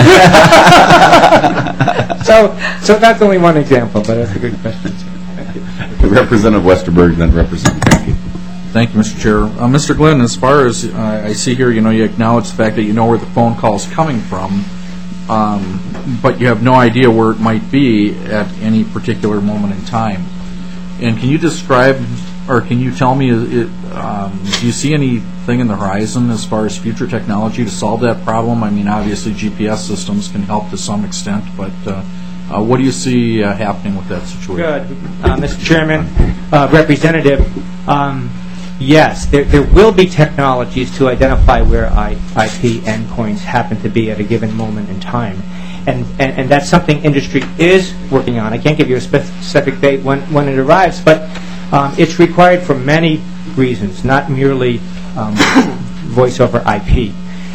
so, so that's only one example, but that's a good question. Thank you. Representative Westerberg, then Representative Kennedy. Thank you, Mister Chair. Uh, Mister Glenn, as far as uh, I see here, you know, you acknowledge the fact that you know where the phone call is coming from, um, but you have no idea where it might be at any particular moment in time. And can you describe, or can you tell me, it, um, do you see anything in the horizon as far as future technology to solve that problem? I mean, obviously G P S systems can help to some extent, but uh, uh, what do you see uh, happening with that situation? Good. Uh, Mister Chairman, uh, Representative, um, yes, there, there will be technologies to identify where I, IP endpoints happen to be at a given moment in time. And, and, and that's something industry is working on. I can't give you a specific date when, when it arrives, but um, it's required for many reasons, not merely um, voice over I P.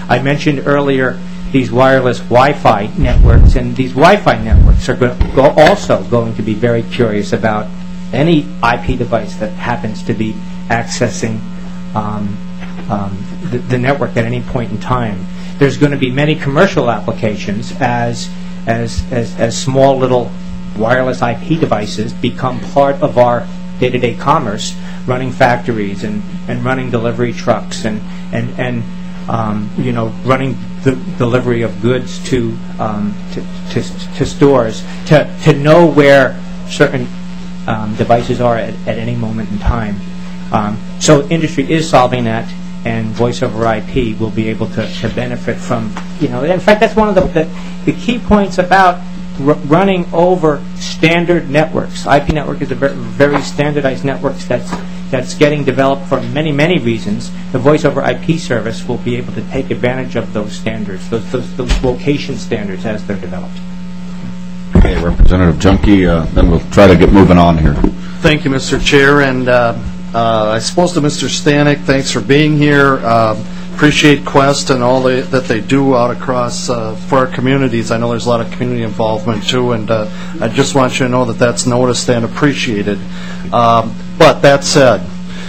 I mentioned earlier these wireless Wi-Fi networks, and these Wi-Fi networks are go- go also going to be very curious about any I P device that happens to be accessing um, um, the, the network at any point in time. There's going to be many commercial applications as as as, as small little wireless I P devices become part of our day-to-day commerce, running factories and, and running delivery trucks and and and um, you know running the delivery of goods to um, to, to to stores to to know where certain um, devices are at, at any moment in time. Um, so industry is solving that, and voice over I P will be able to, to benefit from, you know, in fact, that's one of the, the, the key points about r- running over standard networks. I P network is a very, very standardized network that's, that's getting developed for many, many reasons. The voice over I P service will be able to take advantage of those standards, those, those, those location standards as they're developed. Okay, Representative Junkie, uh, then we'll try to get moving on here. Thank you, Mister Chair, and uh, Uh, I suppose to Mister Stanek, thanks for being here. Uh, appreciate Quest and all they, that they do out across uh, for our communities. I know there's a lot of community involvement too, and uh, I just want you to know that that's noticed and appreciated. Um, but that said,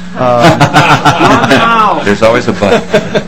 uh, there's always a but.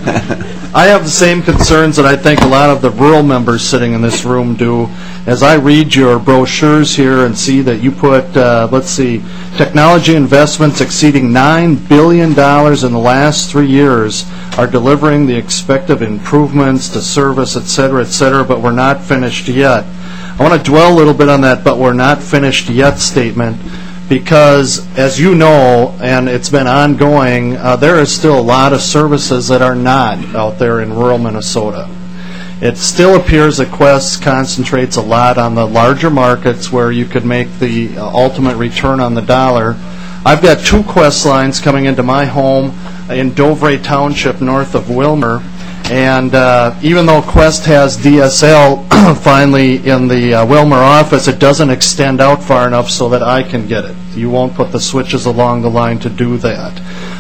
I have the same concerns that I think a lot of the rural members sitting in this room do. As I read your brochures here and see that you put, uh, let's see, technology investments exceeding nine billion dollars in the last three years are delivering the expected improvements to service, et cetera, et cetera, but we're not finished yet. I want to dwell a little bit on that but we're not finished yet statement, because as you know, and it's been ongoing, uh, there is still a lot of services that are not out there in rural Minnesota. It still appears that Quest concentrates a lot on the larger markets where you could make the uh, ultimate return on the dollar. I've got two Quest lines coming into my home in Dovray Township north of Wilmer, and uh, even though Quest has D S L finally in the uh, Wilmer office, it doesn't extend out far enough so that I can get it. You won't put the switches along the line to do that.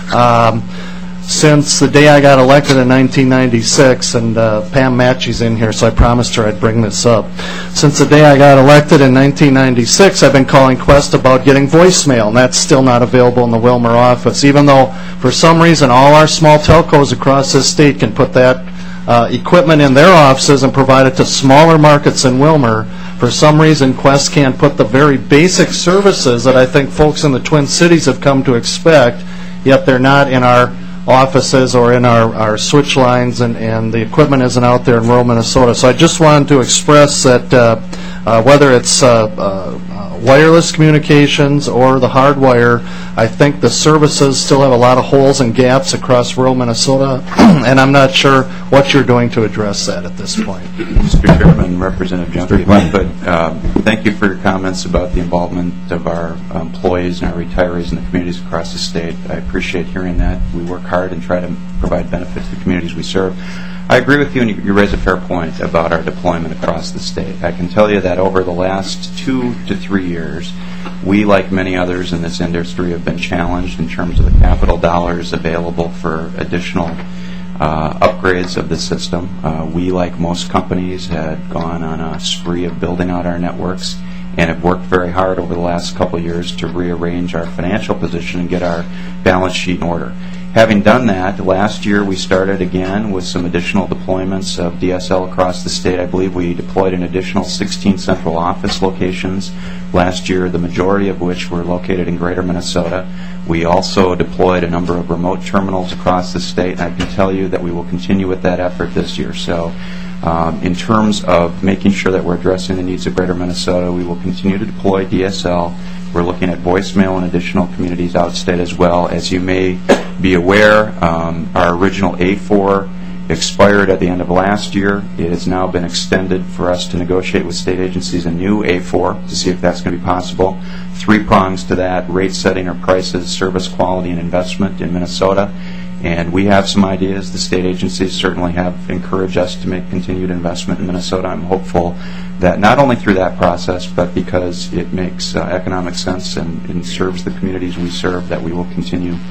Um, Since the day I got elected in nineteen ninety-six, and uh, Pam Matchey's in here, so I promised her I'd bring this up. Since the day I got elected in nineteen ninety-six, I've been calling Quest about getting voicemail, and that's still not available in the Wilmer office, even though for some reason all our small telcos across this state can put that uh, equipment in their offices and provide it to smaller markets in Wilmer. For some reason, Quest can't put the very basic services that I think folks in the Twin Cities have come to expect, yet they're not in our offices or in our, our switch lines, and, and the equipment isn't out there in rural Minnesota. So I just wanted to express that uh, uh, whether it's uh, uh, uh, wireless communications or the hardwire, I think the services still have a lot of holes and gaps across rural Minnesota, and I'm not sure what you're doing to address that at this point. Mister Chairman, Representative Junkie, but um, thank you for your comments about the involvement of our employees and our retirees in the communities across the state. I appreciate hearing that. We work hard and try to provide benefit to the communities we serve. I agree with you, and you raise a fair point about our deployment across the state. I can tell you that over the last two to three years, we, like many others in this industry, have been challenged in terms of the capital dollars available for additional uh, upgrades of the system. Uh, we, like most companies, had gone on a spree of building out our networks and have worked very hard over the last couple of years to rearrange our financial position and get our balance sheet in order. Having done that, last year we started again with some additional deployments of D S L across the state. I believe we deployed an additional sixteen central office locations last year, the majority of which were located in greater Minnesota. We also deployed a number of remote terminals across the state, and I can tell you that we will continue with that effort this year. So um, in terms of making sure that we're addressing the needs of greater Minnesota, we will continue to deploy D S L. We're looking at voicemail in additional communities outstate as well. As you may be aware, um, our original A four expired at the end of last year. It has now been extended for us to negotiate with state agencies a new A four to see if that's going to be possible. Three prongs to that: rate setting or prices, service quality, and investment in Minnesota. And we have some ideas. The state agencies certainly have encouraged us to make continued investment in Minnesota. I'm hopeful that not only through that process, but because it makes uh, economic sense and, and serves the communities we serve, that we will continue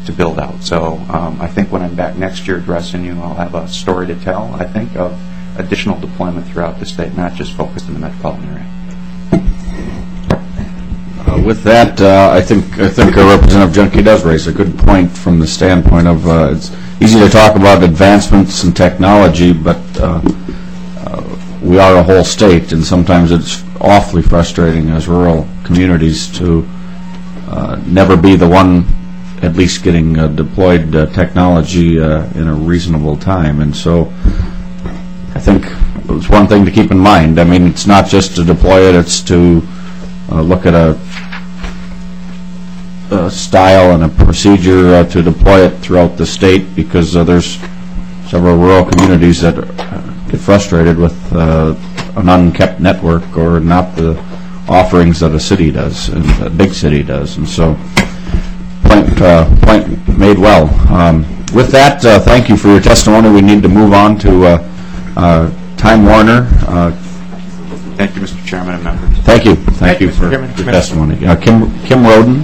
to build out. So um, I think when I'm back next year addressing you, I'll have a story to tell, I think, of additional deployment throughout the state, not just focused in the metropolitan area. Uh, With that, uh, I think I think uh, Representative Junke does raise a good point from the standpoint of uh, it's easy to talk about advancements in technology, but uh, uh, we are a whole state, and sometimes it's awfully frustrating as rural communities to uh, never be the one at least getting uh, deployed uh, technology uh, in a reasonable time. And so I think it's one thing to keep in mind. I mean, it's not just to deploy it, it's to uh, look at a, a style and a procedure uh, to deploy it throughout the state, because uh, there's several rural communities that uh, get frustrated with uh, an unkept network or not the offerings that a city does, and a big city does. And so point, uh, point made well. Um, with that, uh, thank you for your testimony. We need to move on to uh, uh, Time Warner. Uh, Thank you, Mister Chairman and members. thank you. Thank, Thank you you, for Mister Chairman. your testimony. Uh, Kim, Kim Roden.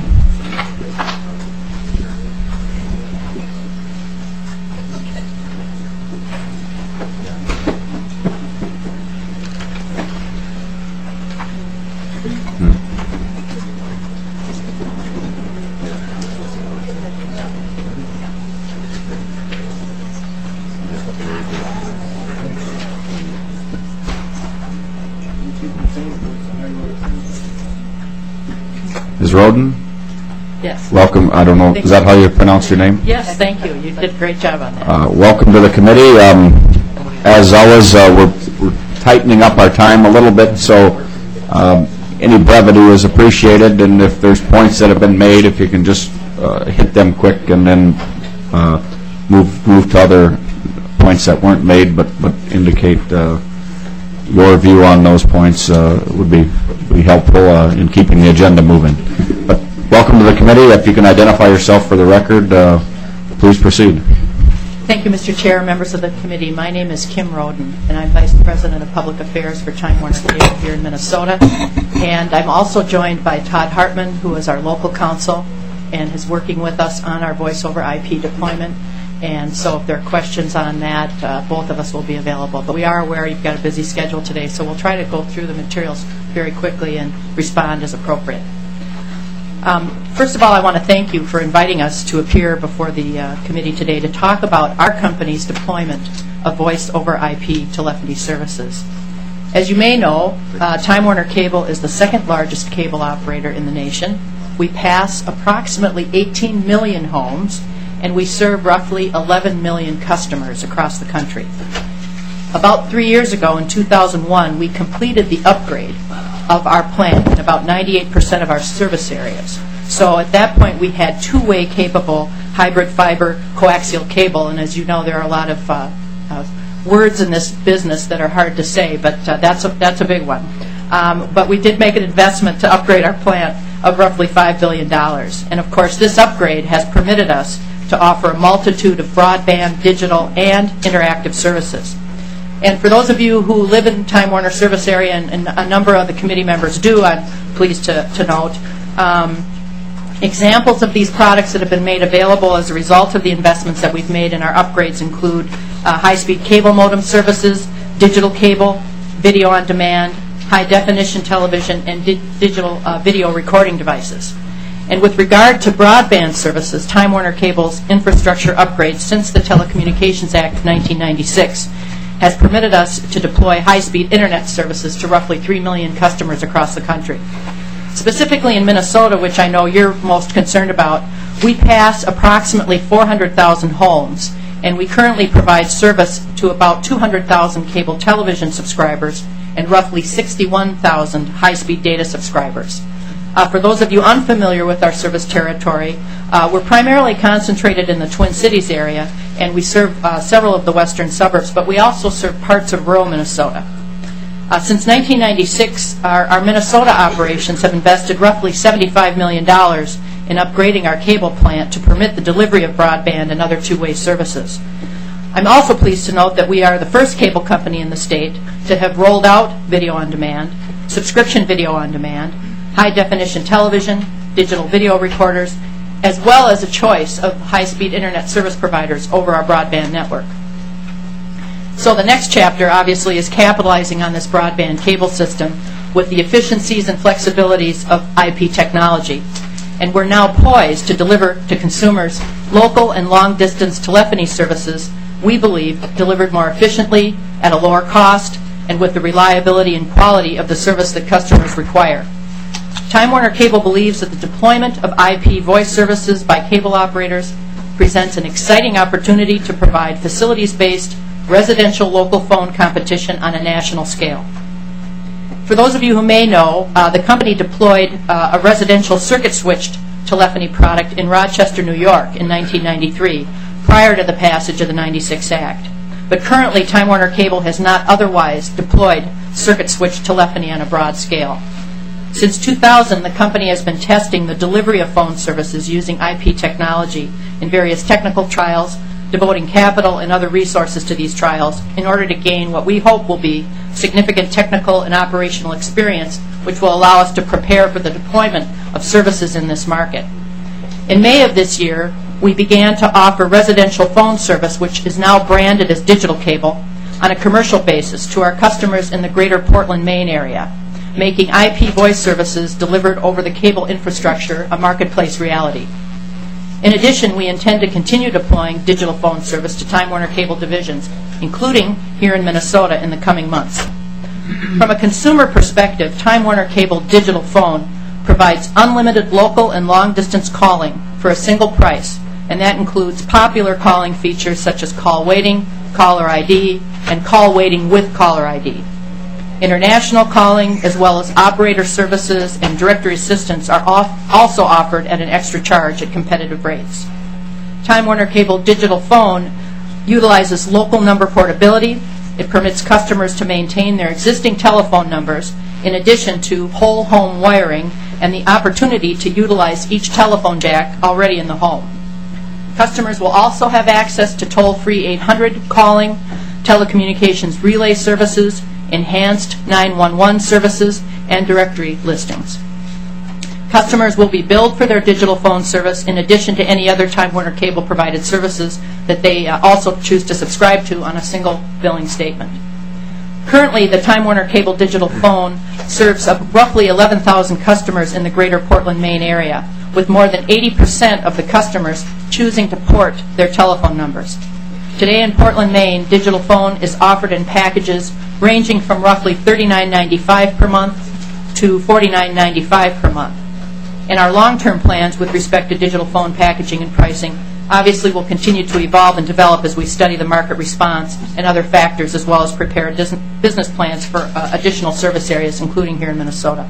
Miz Roden, Yes. welcome. I don't know, Thank is that how you pronounce your name? Yes, thank you. You did a great job on that. Uh, welcome to the committee. Um, as always, uh, we're, we're tightening up our time a little bit, so um, any brevity is appreciated, and if there's points that have been made, if you can just uh, hit them quick and then uh, move move to other points that weren't made, but, but indicate uh, your view on those points uh, would be, be helpful uh, in keeping the agenda moving. But welcome to the committee. If you can identify yourself for the record, uh, please proceed. Thank you, Mister Chair, members of the committee. My name is Kim Roden, and I'm Vice President of Public Affairs for Time Warner Cable here in Minnesota. And I'm also joined by Todd Hartman, who is our local counsel and is working with us on our voice over I P deployment. And so if there are questions on that, uh, both of us will be available. But we are aware you've got a busy schedule today, so we'll try to go through the materials very quickly and respond as appropriate. Um, first of all, I want to thank you for inviting us to appear before the uh, committee today to talk about our company's deployment of voice over I P telephony services. As you may know, uh, Time Warner Cable is the second largest cable operator in the nation. We pass approximately eighteen million homes, and we serve roughly eleven million customers across the country. About three years ago, in two thousand one, we completed the upgrade of our plant in about ninety-eight percent of our service areas. So at that point, we had two-way capable hybrid fiber coaxial cable, and as you know, there are a lot of uh, uh, words in this business that are hard to say, but uh, that's, a, that's a big one. Um, but we did make an investment to upgrade our plant of roughly five billion dollars. And of course, this upgrade has permitted us to offer a multitude of broadband, digital, and interactive services. And for those of you who live in Time Warner service area, and, and a number of the committee members do, I'm pleased to, to note, um, examples of these products that have been made available as a result of the investments that we've made in our upgrades include uh, high-speed cable modem services, digital cable, video on demand, high-definition television, and di digital uh, video recording devices. And with regard to broadband services, Time Warner Cable's infrastructure upgrades since the Telecommunications Act of nineteen ninety-six has permitted us to deploy high-speed internet services to roughly three million customers across the country. Specifically in Minnesota, which I know you're most concerned about, we pass approximately four hundred thousand homes, and we currently provide service to about two hundred thousand cable television subscribers and roughly sixty-one thousand high-speed data subscribers. Uh, for those of you unfamiliar with our service territory, uh, we're primarily concentrated in the Twin Cities area, and we serve uh, several of the western suburbs, but we also serve parts of rural Minnesota. Uh, since nineteen ninety-six, our, our Minnesota operations have invested roughly seventy-five million dollars in upgrading our cable plant to permit the delivery of broadband and other two-way services. I'm also pleased to note that we are the first cable company in the state to have rolled out video on demand, subscription video on demand, high-definition television, digital video recorders, as well as a choice of high-speed internet service providers over our broadband network. So the next chapter, obviously, is capitalizing on this broadband cable system with the efficiencies and flexibilities of I P technology. And we're now poised to deliver to consumers local and long-distance telephony services, we believe, delivered more efficiently, at a lower cost, and with the reliability and quality of the service that customers require. Time Warner Cable believes that the deployment of I P voice services by cable operators presents an exciting opportunity to provide facilities-based residential local phone competition on a national scale. For those of you who may know, uh, the company deployed uh, a residential circuit-switched telephony product in Rochester, New York in nineteen ninety-three, prior to the passage of the ninety-six Act. But currently, Time Warner Cable has not otherwise deployed circuit-switched telephony on a broad scale. Since two thousand, the company has been testing the delivery of phone services using I P technology in various technical trials, devoting capital and other resources to these trials in order to gain what we hope will be significant technical and operational experience, which will allow us to prepare for the deployment of services in this market. In May of this year, we began to offer residential phone service, which is now branded as digital cable, on a commercial basis to our customers in the greater Portland, Maine area, making I P voice services delivered over the cable infrastructure a marketplace reality. In addition, we intend to continue deploying digital phone service to Time Warner Cable divisions, including here in Minnesota in the coming months. From a consumer perspective, Time Warner Cable digital phone provides unlimited local and long-distance calling for a single price, and that includes popular calling features such as call waiting, caller I D, and call waiting with caller I D. International calling, as well as operator services and directory assistance, are off also offered at an extra charge at competitive rates. Time Warner Cable digital phone utilizes local number portability. It permits customers to maintain their existing telephone numbers in addition to whole home wiring and the opportunity to utilize each telephone jack already in the home. Customers will also have access to toll-free eight hundred calling, telecommunications relay services, enhanced nine one one services, and directory listings. Customers will be billed for their digital phone service in addition to any other Time Warner Cable provided services that they uh, also choose to subscribe to on a single billing statement. Currently, the Time Warner Cable digital phone serves up roughly eleven thousand customers in the greater Portland, Maine area, with more than eighty percent of the customers choosing to port their telephone numbers. Today in Portland, Maine, digital phone is offered in packages ranging from roughly thirty-nine ninety-five per month to forty-nine ninety-five per month. And our long-term plans with respect to digital phone packaging and pricing obviously will continue to evolve and develop as we study the market response and other factors, as well as prepare dis- business plans for uh, additional service areas, including here in Minnesota.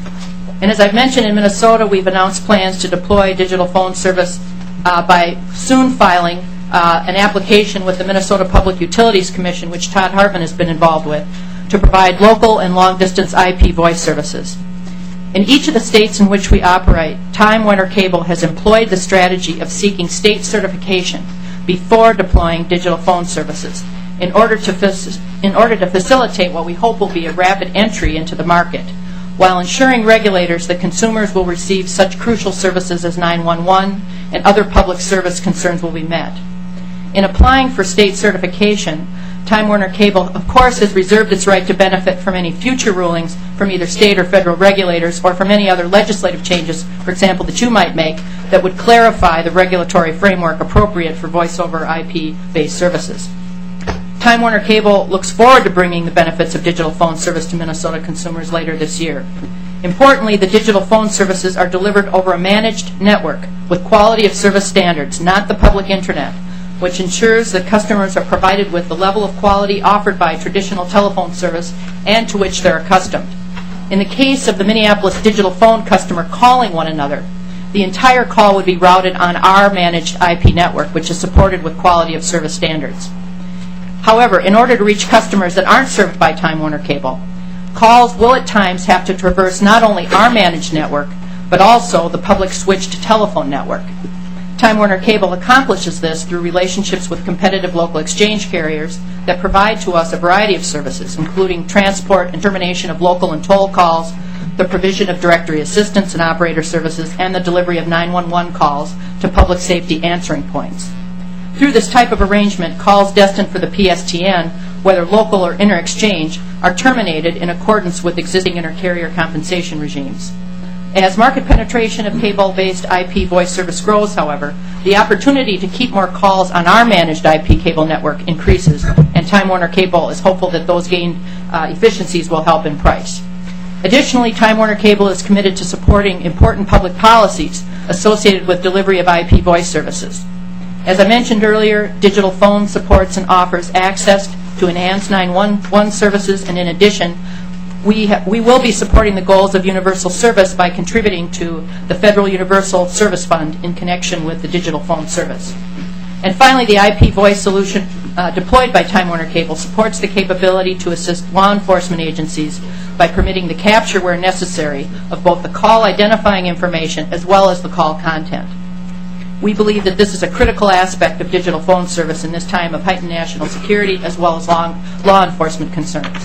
And as I've mentioned, in Minnesota, we've announced plans to deploy digital phone service uh, by soon filing uh, an application with the Minnesota Public Utilities Commission, which Todd Hartman has been involved with, to provide local and long-distance I P voice services. In each of the states in which we operate, Time Warner Cable has employed the strategy of seeking state certification before deploying digital phone services in order to fac- in order to facilitate what we hope will be a rapid entry into the market, while ensuring regulators that consumers will receive such crucial services as nine one one and other public service concerns will be met. In applying for state certification, Time Warner Cable, of course, has reserved its right to benefit from any future rulings from either state or federal regulators or from any other legislative changes, for example, that you might make, that would clarify the regulatory framework appropriate for voice-over I P-based services. Time Warner Cable looks forward to bringing the benefits of digital phone service to Minnesota consumers later this year. Importantly, the digital phone services are delivered over a managed network with quality of service standards, not the public internet, which ensures that customers are provided with the level of quality offered by traditional telephone service and to which they're accustomed. In the case of the Minneapolis digital phone customer calling one another, the entire call would be routed on our managed I P network, which is supported with quality of service standards. However, in order to reach customers that aren't served by Time Warner Cable, calls will at times have to traverse not only our managed network, but also the public switched telephone network. Time Warner Cable accomplishes this through relationships with competitive local exchange carriers that provide to us a variety of services, including transport and termination of local and toll calls, the provision of directory assistance and operator services, and the delivery of nine one one calls to public safety answering points. Through this type of arrangement, calls destined for the P S T N, whether local or inter-exchange, are terminated in accordance with existing inter-carrier compensation regimes. As market penetration of cable-based I P voice service grows, however, the opportunity to keep more calls on our managed I P cable network increases, and Time Warner Cable is hopeful that those gained uh, efficiencies will help in price. Additionally, Time Warner Cable is committed to supporting important public policies associated with delivery of I P voice services. As I mentioned earlier, digital phone supports and offers access to enhanced nine one one services, and in addition, we, ha- we will be supporting the goals of universal service by contributing to the Federal Universal Service Fund in connection with the digital phone service. And finally, the I P voice solution uh, deployed by Time Warner Cable supports the capability to assist law enforcement agencies by permitting the capture where necessary of both the call identifying information as well as the call content. We believe that this is a critical aspect of digital phone service in this time of heightened national security as well as long, law enforcement concerns.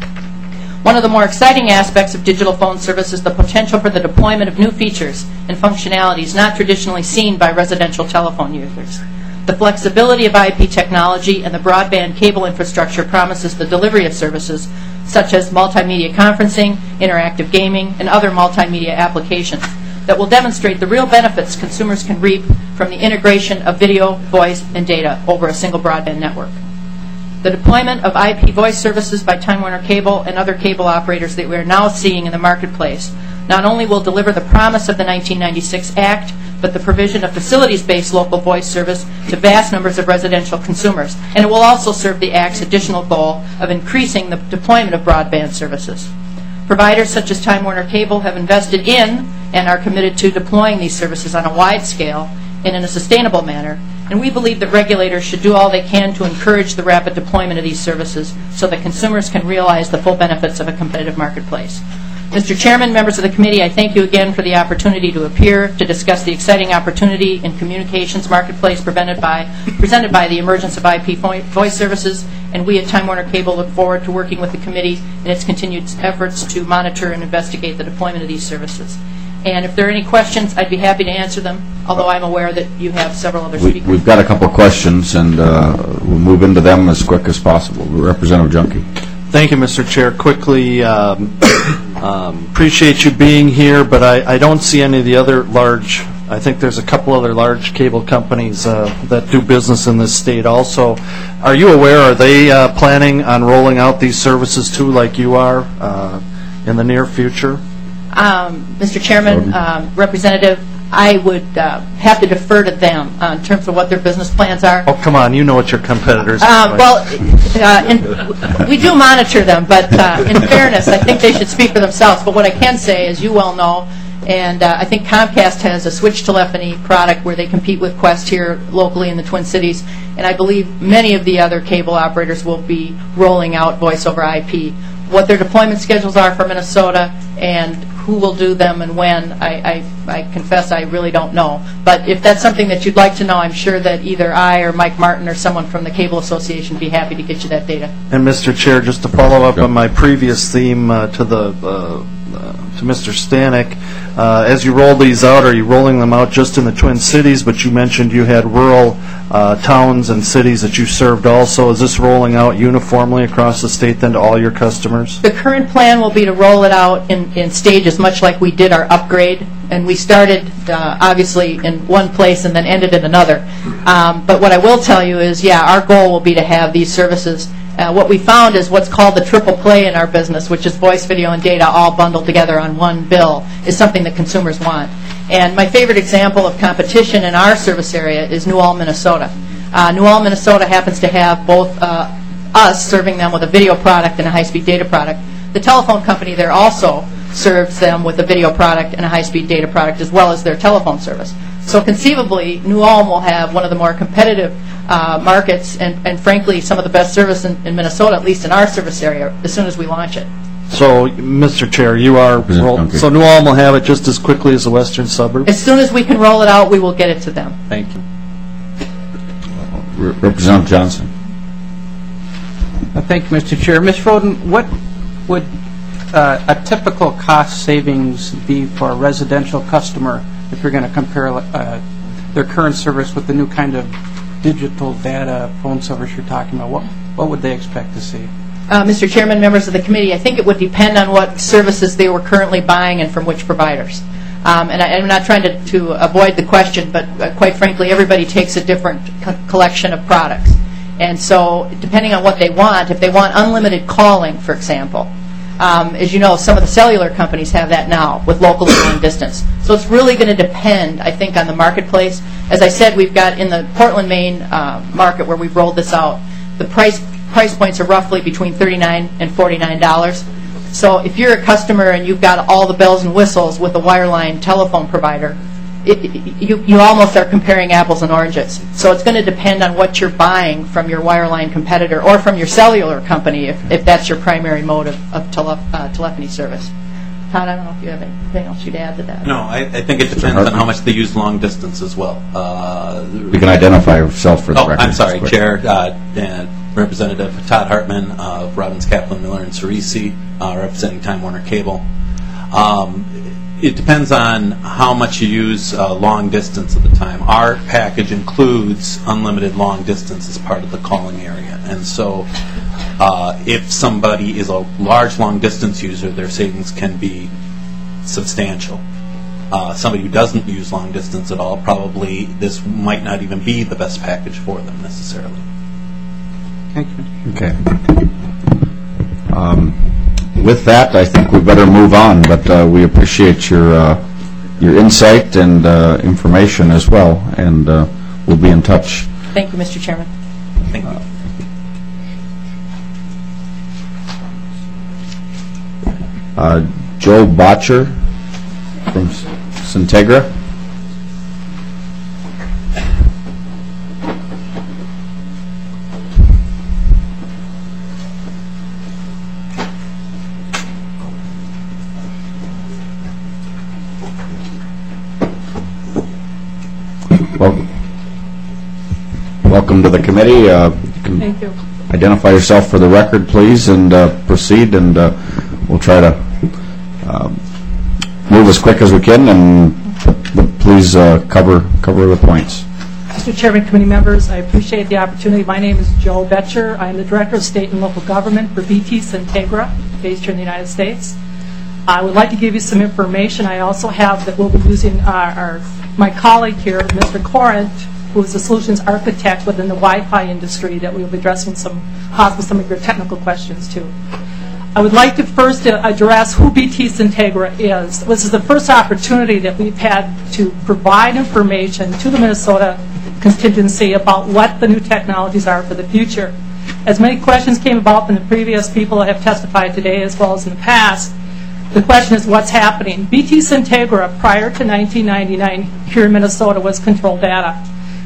One of the more exciting aspects of digital phone service is the potential for the deployment of new features and functionalities not traditionally seen by residential telephone users. The flexibility of I P technology and the broadband cable infrastructure promises the delivery of services such as multimedia conferencing, interactive gaming, and other multimedia applications that will demonstrate the real benefits consumers can reap from the integration of video, voice, and data over a single broadband network. The deployment of I P voice services by Time Warner Cable and other cable operators that we are now seeing in the marketplace not only will deliver the promise of the nineteen ninety-six Act, but the provision of facilities-based local voice service to vast numbers of residential consumers. And it will also serve the Act's additional goal of increasing the deployment of broadband services. Providers such as Time Warner Cable have invested in and are committed to deploying these services on a wide scale and in a sustainable manner, and we believe that regulators should do all they can to encourage the rapid deployment of these services so that consumers can realize the full benefits of a competitive marketplace. Mister Chairman, members of the committee, I thank you again for the opportunity to appear to discuss the exciting opportunity in communications marketplace presented by, presented by the emergence of I P voice services, and we at Time Warner Cable look forward to working with the committee in its continued efforts to monitor and investigate the deployment of these services. And if there are any questions, I'd be happy to answer them, although I'm aware that you have several other we, speakers. We've got a couple of questions, and uh, we'll move into them as quick as possible. Representative Junkie. Thank you, Mister Chair. Quickly, um, um, appreciate you being here, but I, I don't see any of the other large, I think there's a couple other large cable companies uh, that do business in this state also. Are you aware, are they uh, planning on rolling out these services too, like you are, uh, in the near future? Um, Mister Chairman, um, Representative, I would uh, have to defer to them uh, in terms of what their business plans are. Oh, come on, you know what your competitors Uh, are. well, uh, in, we do monitor them, but uh, in fairness, I think they should speak for themselves. But what I can say, as you well know, and uh, I think Comcast has a switch telephony product where they compete with Qwest here locally in the Twin Cities, and I believe many of the other cable operators will be rolling out voice over I P. What their deployment schedules are for Minnesota and who will do them and when, I, I, I confess I really don't know. But if that's something that you'd like to know, I'm sure that either I or Mike Martin or someone from the Cable Association would be happy to get you that data. And Mister Chair, just to follow up on my previous theme uh, to the uh, uh, to Mister Stanek, uh, as you roll these out, are you rolling them out just in the Twin Cities? But you mentioned you had rural uh, towns and cities that you served also. Is this rolling out uniformly across the state then to all your customers? The current plan will be to roll it out in, in stages, much like we did our upgrade. And we started, uh, obviously, in one place and then ended in another. Um, but what I will tell you is, yeah, our goal will be to have these services. Uh, what we found is what's called the triple play in our business, which is voice, video, and data all bundled together on one bill, is something that consumers want. And my favorite example of competition in our service area is New Ulm, Minnesota. Uh, New Ulm, Minnesota happens to have both uh, us serving them with a video product and a high-speed data product. The telephone company there also serves them with a video product and a high-speed data product as well as their telephone service. So conceivably, New Ulm will have one of the more competitive uh, markets and, and frankly, some of the best service in, in Minnesota, at least in our service area, as soon as we launch it. So, Mister Chair, you are roll, so New Ulm will have it just as quickly as the western suburbs? As soon as we can roll it out, we will get it to them. Thank you. Representative Johnson. Uh, Thank you, Mister Chair. Miz Froden, what would uh, a typical cost savings be for a residential customer if you're going to compare uh, their current service with the new kind of digital data phone service you're talking about? What, what would they expect to see? Uh, Mister Chairman, members of the committee, I think it would depend on what services they were currently buying and from which providers. Um, and I, I'm not trying to, to avoid the question, but uh, quite frankly, everybody takes a different co- collection of products. And so, depending on what they want, if they want unlimited calling, for example, um, as you know, some of the cellular companies have that now with local and long distance. So it's really going to depend, I think, on the marketplace. As I said, we've got in the Portland, Maine uh, market where we've rolled this out, the price price points are roughly between thirty-nine dollars and forty-nine dollars. So if you're a customer and you've got all the bells and whistles with a wireline telephone provider, it, it, you, you almost are comparing apples and oranges. So it's going to depend on what you're buying from your wireline competitor or from your cellular company if, if that's your primary mode of, of tele, uh, telephony service. Todd, I don't know if you have anything else you'd add to that. No, I, I think it depends on how much they use long distance as well. Uh, you can identify yourself for the oh, record. I'm sorry, Chair. Uh, and Representative Todd Hartman of Robbins, Kaplan, Miller, and Cerisi, uh, representing Time Warner Cable. Um, it depends on how much you use uh, long distance at the time. Our package includes unlimited long distance as part of the calling area. And so uh, if somebody is a large long distance user, their savings can be substantial. Uh, somebody who doesn't use long distance at all, probably this might not even be the best package for them necessarily. Thank you. Okay. Um, with that, I think we better move on, but uh, we appreciate your uh, your insight and uh, information as well, and uh, we'll be in touch. Thank you, Mister Chairman. Thank you. Uh, Joe Botcher from Syntegra. Well, welcome to the committee. Uh, you can Thank you. Identify yourself for the record, please, and uh, proceed, and uh, we'll try to uh, move as quick as we can, and but, but please uh, cover cover the points. Mister Chairman, committee members, I appreciate the opportunity. My name is Joe Betcher. I am the Director of State and Local Government for B T Syntegra, based here in the United States. I would like to give you some information. I also have that we'll be using our, our my colleague here, Mister Corinth, who is the solutions architect within the Wi-Fi industry, that we will be addressing some possibly some of your technical questions to. I would like to first address who B T Syntegra is. This is the first opportunity that we've had to provide information to the Minnesota contingency about what the new technologies are for the future. As many questions came about from the previous people that have testified today as well as in the past, the question is what's happening. B T Syntegra, prior to nineteen ninety-nine here in Minnesota, was Control Data.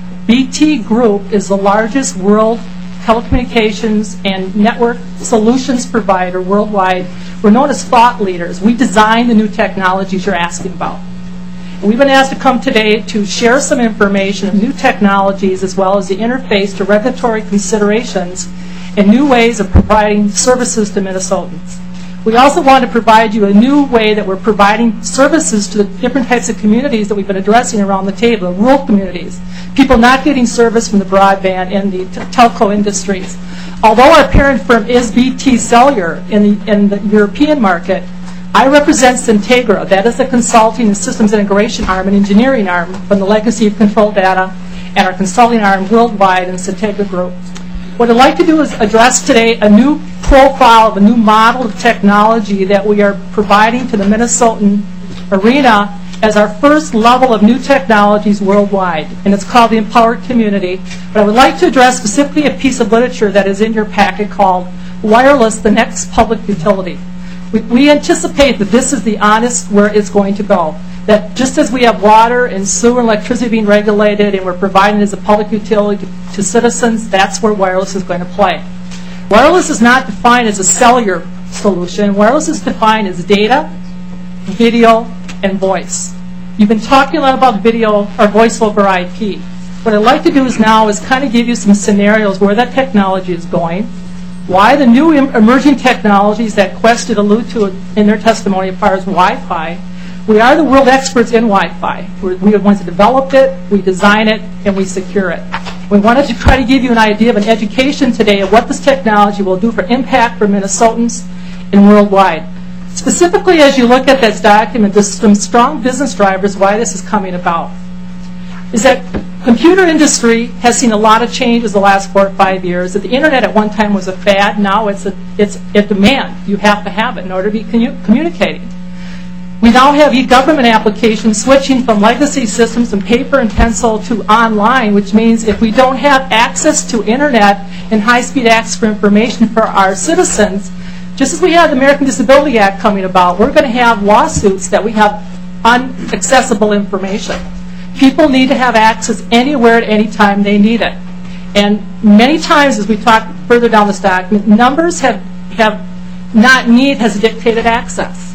B T Group is the largest world telecommunications and network solutions provider worldwide. We're known as thought leaders. We design the new technologies you're asking about. We've been asked to come today to share some information of new technologies as well as the interface to regulatory considerations and new ways of providing services to Minnesotans. We also want to provide you a new way that we're providing services to the different types of communities that we've been addressing around the table, the rural communities, people not getting service from the broadband and the t- telco industries. Although our parent firm is B T Cellular in the, in the European market, I represent Syntegra. That is the consulting and systems integration arm and engineering arm from the legacy of Control Data and our consulting arm worldwide in Syntegra Group. What I'd like to do is address today a new profile of a new model of technology that we are providing to the Minnesotan arena as our first level of new technologies worldwide, and it's called the Empowered Community. But I would like to address specifically a piece of literature that is in your packet called Wireless, the Next Public Utility. We, we anticipate that this is the honest where it's going to go. That just as we have water and sewer and electricity being regulated and we're providing as a public utility to, to citizens, that's where wireless is going to play. Wireless is not defined as a cellular solution. Wireless is defined as data, video, and voice. You've been talking a lot about video or voice over I P. What I'd like to do is now is kind of give you some scenarios where that technology is going, why the new em- emerging technologies that Quest did allude to in their testimony as far as Wi-Fi. We are the world experts in Wi-Fi. We're, we are the ones that developed it, we design it, and we secure it. We wanted to try to give you an idea of an education today of what this technology will do for impact for Minnesotans and worldwide. Specifically, as you look at this document, there's some strong business drivers why this is coming about. Is that computer industry has seen a lot of changes the last four or five years. That the internet at one time was a fad, now it's a, it's a demand. You have to have it in order to be commu- communicating. We now have e-government applications switching from legacy systems and paper and pencil to online, which means if we don't have access to internet and high-speed access for information for our citizens, just as we have the American Disability Act coming about, we're going to have lawsuits that we have inaccessible information. People need to have access anywhere at any time they need it. And many times, as we talk further down this document, numbers have, have not need has dictated access.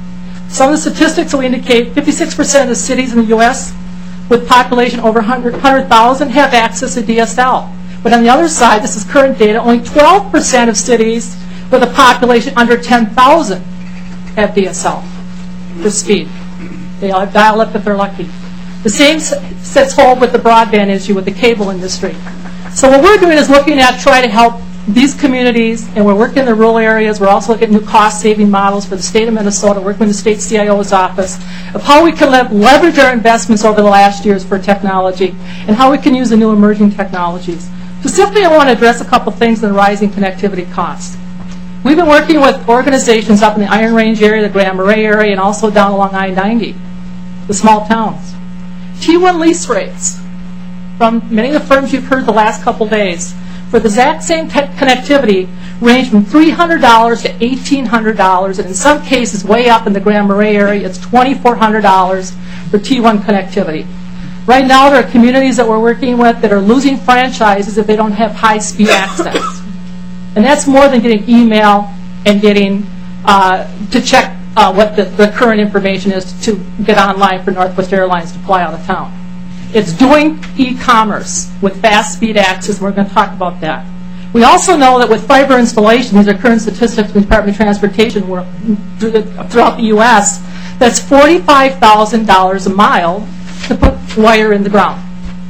Some of the statistics will indicate fifty-six percent of the cities in the U S with population over one hundred thousand have access to D S L. But on the other side, this is current data, only twelve percent of cities with a population under ten thousand have D S L for speed. They all have dial-up if they're lucky. The same sets hold with the broadband issue with the cable industry. So what we're doing is looking at trying to help these communities, and we're working in the rural areas. We're also looking at new cost-saving models for the state of Minnesota, working with the state C I O's office, of how we can le- leverage our investments over the last years for technology, and how we can use the new emerging technologies. Specifically, I want to address a couple things in the rising connectivity costs. We've been working with organizations up in the Iron Range area, the Grand Marais area, and also down along I ninety, the small towns. T one lease rates from many of the firms you've heard the last couple days for the exact same te- connectivity range from three hundred dollars to eighteen hundred dollars, and in some cases, way up in the Grand Marais area, it's twenty-four hundred dollars for T one connectivity. Right now, there are communities that we're working with that are losing franchises if they don't have high-speed access. And that's more than getting email and getting uh, to check uh, what the, the current information is to get online for Northwest Airlines to fly out of town. It's doing e-commerce with fast-speed access. We're going to talk about that. We also know that with fiber installation, these are current statistics from the Department of Transportation throughout the U S, that's forty-five thousand dollars a mile to put wire in the ground.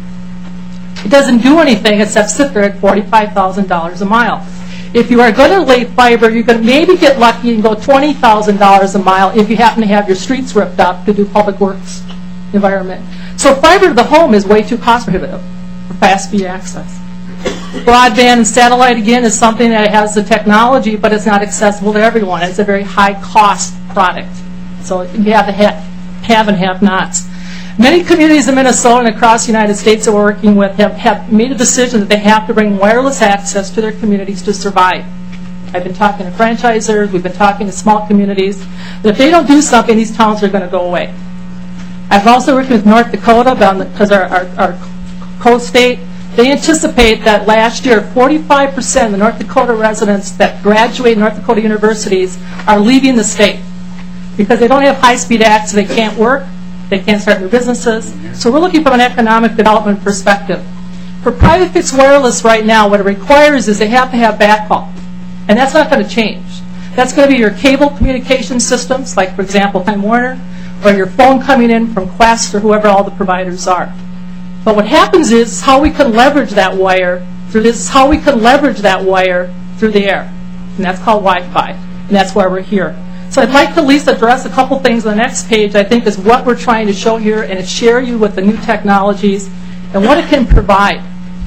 It doesn't do anything except sit there at forty-five thousand dollars a mile. If you are going to lay fiber, you can maybe get lucky and go twenty thousand dollars a mile if you happen to have your streets ripped up to do public works environment. So fiber to the home is way too cost prohibitive for fast speed access. Broadband and satellite, again, is something that has the technology, but it's not accessible to everyone. It's a very high cost product. So you have to have, have and have nots. Many communities in Minnesota and across the United States that we're working with have, have made a decision that they have to bring wireless access to their communities to survive. I've been talking to franchisors, we've been talking to small communities, that if they don't do something, these towns are going to go away. I've also worked with North Dakota, because our, our, our co-state, they anticipate that last year, forty-five percent of the North Dakota residents that graduate North Dakota universities are leaving the state because they don't have high-speed access, they can't work, they can't start their businesses. So we're looking from an economic development perspective. For private fixed wireless right now, what it requires is they have to have backhaul, and that's not going to change. That's going to be your cable communication systems, like, for example, Time Warner, or your phone coming in from Quest or whoever all the providers are. But what happens is how we can leverage that wire through this, how we can leverage that wire through the air. And that's called Wi-Fi. And that's why we're here. So I'd like to at least address a couple things on the next page, I think, is what we're trying to show here and share you with the new technologies and what it can provide.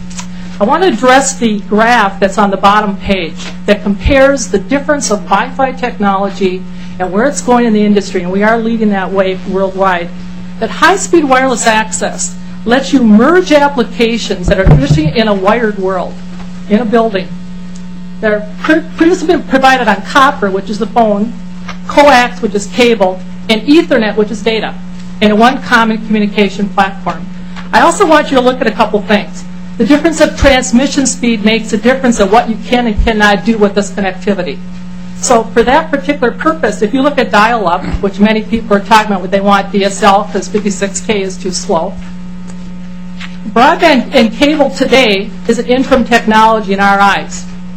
I want to address the graph that's on the bottom page that compares the difference of Wi-Fi technology and where it's going in the industry, and we are leading that way worldwide. That high-speed wireless access lets you merge applications that are traditionally in a wired world, in a building. They're previously been provided on copper, which is the phone, coax, which is cable, and Ethernet, which is data, in one common communication platform. I also want you to look at a couple things. The difference of transmission speed makes a difference of what you can and cannot do with this connectivity. So for that particular purpose, if you look at dial-up, which many people are talking about, they want D S L because fifty-six K is too slow. Broadband and cable today is an interim technology in our eyes.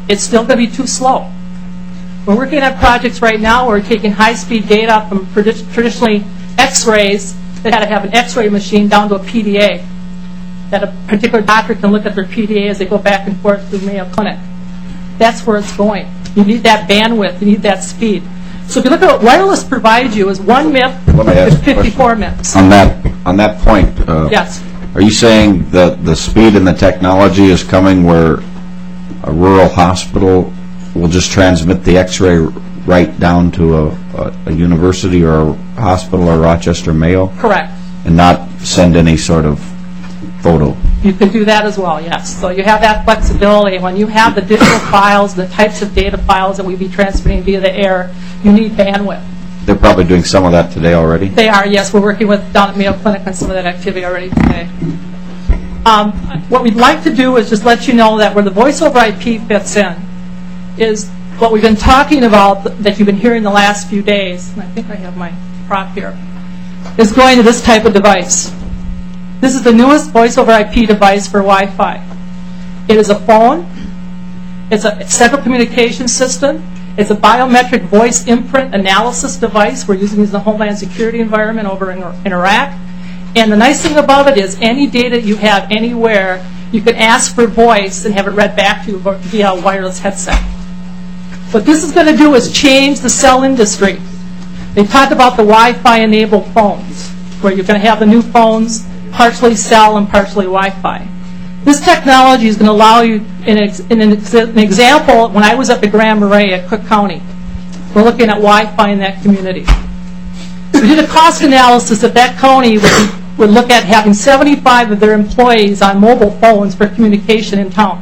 it's still going to be too slow. We're working on projects right now where we're taking high-speed data from tradi- traditionally X-rays that had to have an X-ray machine down to a P D A, that a particular doctor can look at their P D A as they go back and forth through Mayo Clinic. That's where it's going. You need that bandwidth. You need that speed. So if you look at what wireless provides you is one M I P Let me ask to a question. fifty-four M I Ps. On that, on that point, uh, Yes. are you saying that the speed and the technology is coming where a rural hospital will just transmit the X-ray right down to a, a, a university or a hospital or Rochester Mayo Correct. and not send any sort of photo? You can do that as well, yes. So you have that flexibility. When you have the digital files, the types of data files that we'd be transmitting via the air, you need bandwidth. They're probably doing some of that today already? They are, yes. We're working with down at Mayo Clinic on some of that activity already today. Um, what we'd like to do is just let you know that where the voice over I P fits in is what we've been talking about that you've been hearing the last few days, and I think I have my prop here, is going to this type of device. This is the newest voice over I P device for Wi-Fi. It is a phone. It's a central communication system. It's a biometric voice imprint analysis device. We're using this in the Homeland Security environment over in, in Iraq. And the nice thing about it is any data you have anywhere, you can ask for voice and have it read back to you via a wireless headset. What this is going to do is change the cell industry. They talked about the Wi-Fi enabled phones, where you're going to have the new phones partially cell and partially Wi-Fi. This technology is going to allow you, in, ex, in an, ex, an example, when I was up at Grand Marais at Cook County, we're looking at Wi-Fi in that community. We did a cost analysis that that county would, would look at having seventy-five of their employees on mobile phones for communication in town.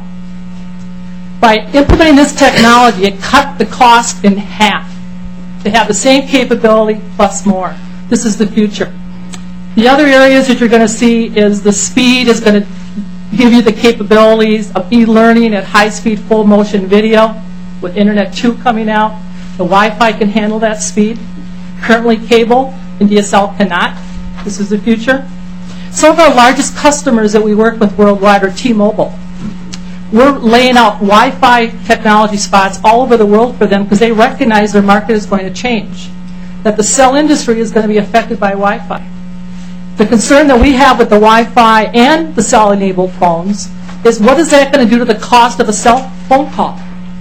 By implementing this technology, it cut the cost in half to have the same capability plus more. This is the future. The other areas that you're going to see is the speed is going to give you the capabilities of e-learning at high-speed full-motion video with Internet two coming out. The Wi-Fi can handle that speed. Currently, cable and D S L cannot. This is the future. Some of our largest customers that we work with worldwide are T-Mobile. We're laying out Wi-Fi technology spots all over the world for them because they recognize their market is going to change, that the cell industry is going to be affected by Wi-Fi. The concern that we have with the Wi-Fi and the cell-enabled phones is what is that going to do to the cost of a cell phone call?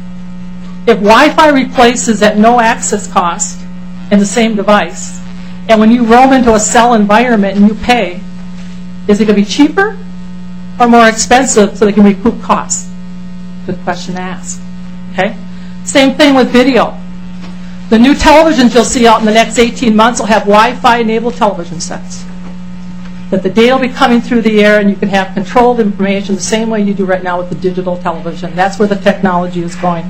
If Wi-Fi replaces at no access cost in the same device, and when you roam into a cell environment and you pay, is it going to be cheaper or more expensive so they can recoup costs? Good question to ask. Okay? Same thing with video. The new televisions you'll see out in the next eighteen months will have Wi-Fi enabled television sets. That the data will be coming through the air and you can have controlled information the same way you do right now with the digital television. That's where the technology is going.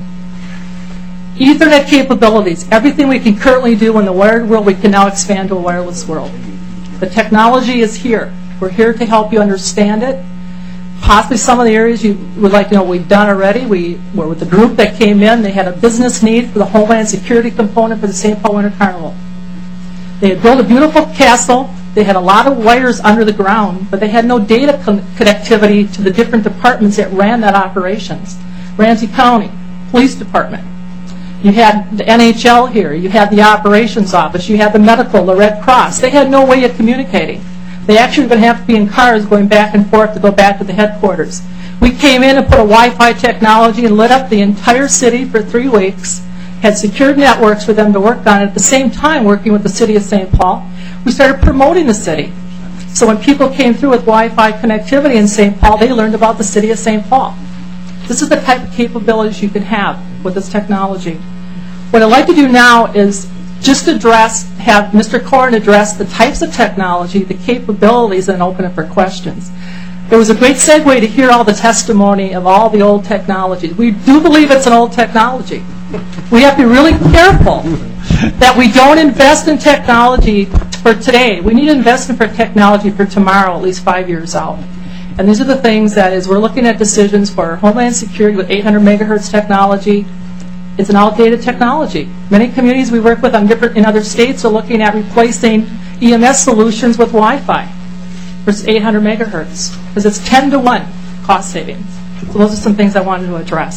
Ethernet capabilities. Everything we can currently do in the wired world, we can now expand to a wireless world. The technology is here. We're here to help you understand it. Possibly some of the areas you would like to know we've done already. We were with the group that came in. They had a business need for the Homeland Security component for the Saint Paul Winter Carnival. They had built a beautiful castle. They had a lot of wires under the ground, but they had no data con- connectivity to the different departments that ran that operations. Ramsey County, Police Department. You had the N H L here. You had the operations office. You had the medical, the Red Cross. They had no way of communicating. They actually were going to have to be in cars going back and forth to go back to the headquarters. We came in and put a Wi-Fi technology and lit up the entire city for three weeks, had secured networks for them to work on, at the same time working with the city of Saint Paul. We started promoting the city. So when people came through with Wi-Fi connectivity in Saint Paul, they learned about the city of Saint Paul. This is the type of capabilities you can have with this technology. What I'd like to do now is just address, have Mister Corn address the types of technology, the capabilities, and open it for questions. It was a great segue to hear all the testimony of all the old technologies. We do believe it's an old technology. We have to be really careful that we don't invest in technology for today. We need investment for technology for tomorrow, at least five years out. And these are the things that, as we're looking at decisions for Homeland Security with eight hundred megahertz technology, it's an outdated technology. Many communities we work with on different, in other states are looking at replacing E M S solutions with Wi-Fi versus eight hundred megahertz because it's ten to one cost savings. So those are some things I wanted to address.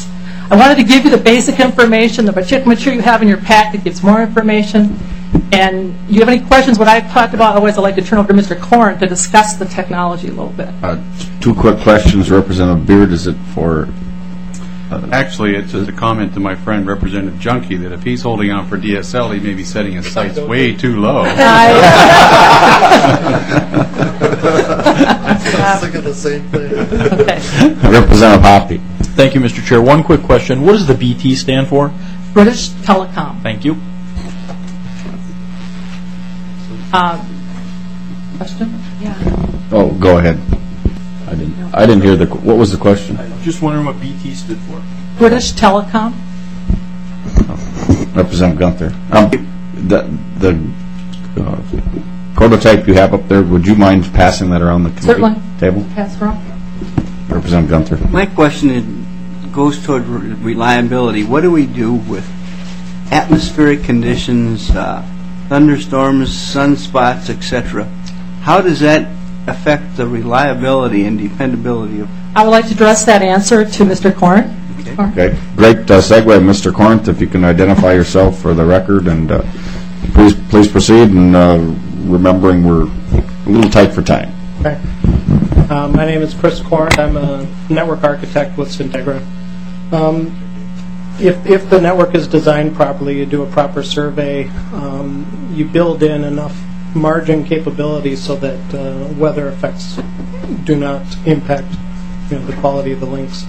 I wanted to give you the basic information. The material you have in your packet gives more information. And you have any questions what I've talked about? Otherwise, I'd like to turn over to Mister Corn to discuss the technology a little bit. Uh, two quick questions. Representative Beard, is it for... Uh, Actually, it's just a comment to my friend, Representative Junkie, that if he's holding on for D S L, he may be setting his sights way too low. I was thinking the same thing. Okay. Representative Hoppe. Thank you, Mister Chair. One quick question. What does the B T stand for? British Telecom. Thank you. Um, question? Yeah. Oh, go ahead. I didn't. I didn't hear the. What was the question? Just wondering what B T stood for. British Telecom. Representative Gunther. Um, the the uh, prototype you have up there. Would you mind passing that around the committee Certainly. table? Pass around. Representative Gunther. My question is, goes toward re- reliability. What do we do with atmospheric conditions, uh, thunderstorms, sunspots, et cetera? How does that affect the reliability and dependability of... I would like to address that answer to Mister Corn. Okay. Okay. Great uh, segue, Mister Corinth. If you can identify yourself for the record, and uh, please please proceed. And uh, remembering we're a little tight for time. Okay. Uh, my name is Chris Corinth. I'm a network architect with Syntegra. Um, if if the network is designed properly, you do a proper survey. Um, you build in enough margin capability so that uh, weather effects do not impact, you know, the quality of the links.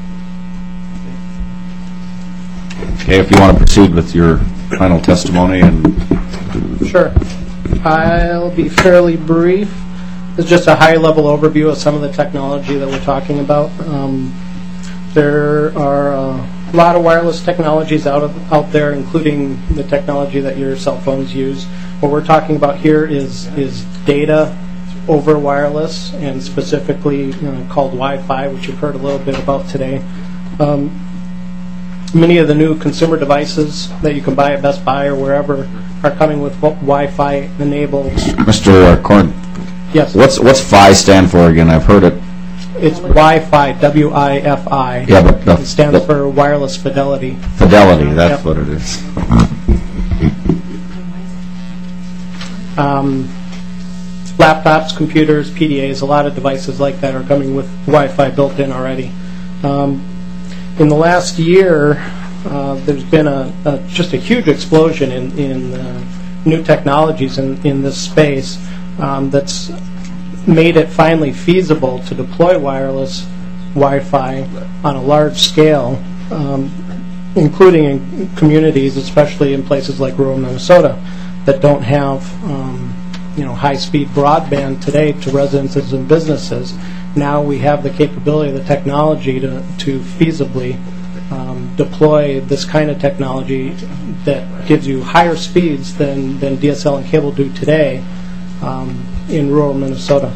Okay, if you want to proceed with your final testimony, and Sure. I'll be fairly brief. It's just a high-level overview of some of the technology that we're talking about. Um, there are a lot of wireless technologies out of, out there, including the technology that your cell phones use. What we're talking about here is is data over wireless, and specifically you know, called Wi-Fi, which you've heard a little bit about today. Um, many of the new consumer devices that you can buy at Best Buy or wherever are coming with Wi-Fi enabled. Mister Corinth. Yes. What's what's F I stand for again? I've heard it. It's Wi-Fi, W I F I. Yeah, but the, it stands the for wireless fidelity. Fidelity. That's Yep. what it is. Um, laptops, computers, P D As, a lot of devices like that are coming with Wi-Fi built in already. Um, in the last year, uh, there's been a, a just a huge explosion in, in uh, new technologies in, in this space um, that's made it finally feasible to deploy wireless Wi-Fi on a large scale, um, including in communities, especially in places like rural Minnesota, that don't have um, you know, high-speed broadband today to residences and businesses. Now we have the capability, the technology to, to feasibly um, deploy this kind of technology that gives you higher speeds than, than D S L and cable do today um, in rural Minnesota.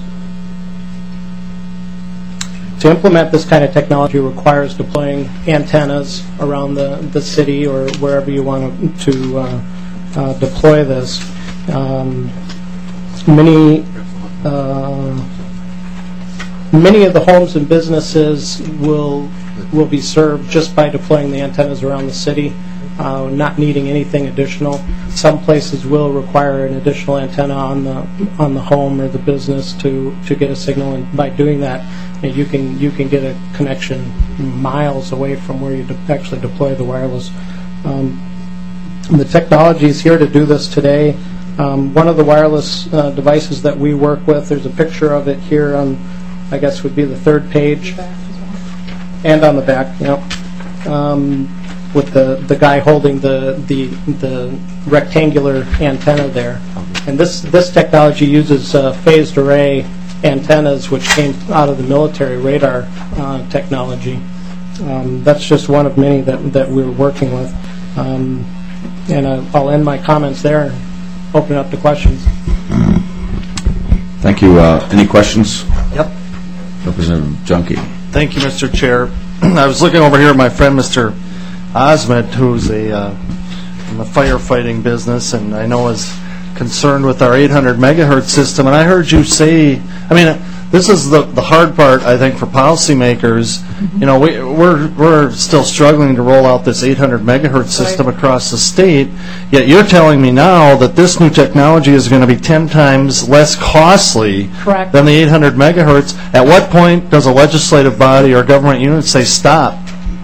To implement this kind of technology requires deploying antennas around the, the city or wherever you want to, to uh, uh, deploy this. Um, many uh, many of the homes and businesses will will be served just by deploying the antennas around the city, uh, not needing anything additional. Some places will require an additional antenna on the on the home or the business to, to get a signal, and by doing that, you can you can get a connection miles away from where you de- actually deploy the wireless. Um, the technology is here to do this today. Um, one of the wireless uh, devices that we work with, there's a picture of it here on, I guess would be the third page, and on the back, yep. Um, with the, the guy holding the, the the rectangular antenna there. And this this technology uses uh, phased array antennas, which came out of the military radar uh, technology. Um, that's just one of many that, that we're working with. Um, and uh, I'll end my comments there and open it up to questions. Thank you. Uh, any questions? Yep. Representative Junkie. Thank you, Mister Chair. I was looking over here at my friend, Mister Osmond, who's a uh, in the firefighting business, and I know is concerned with our eight hundred megahertz system. And I heard you say, I mean, this is the, the hard part, I think, for policymakers. You know, we, we're, we're still struggling to roll out this eight hundred megahertz system Right. across the state, yet you're telling me now that this new technology is going to be ten times less costly Correct. than the eight hundred megahertz. At what point does a legislative body or government unit say stop?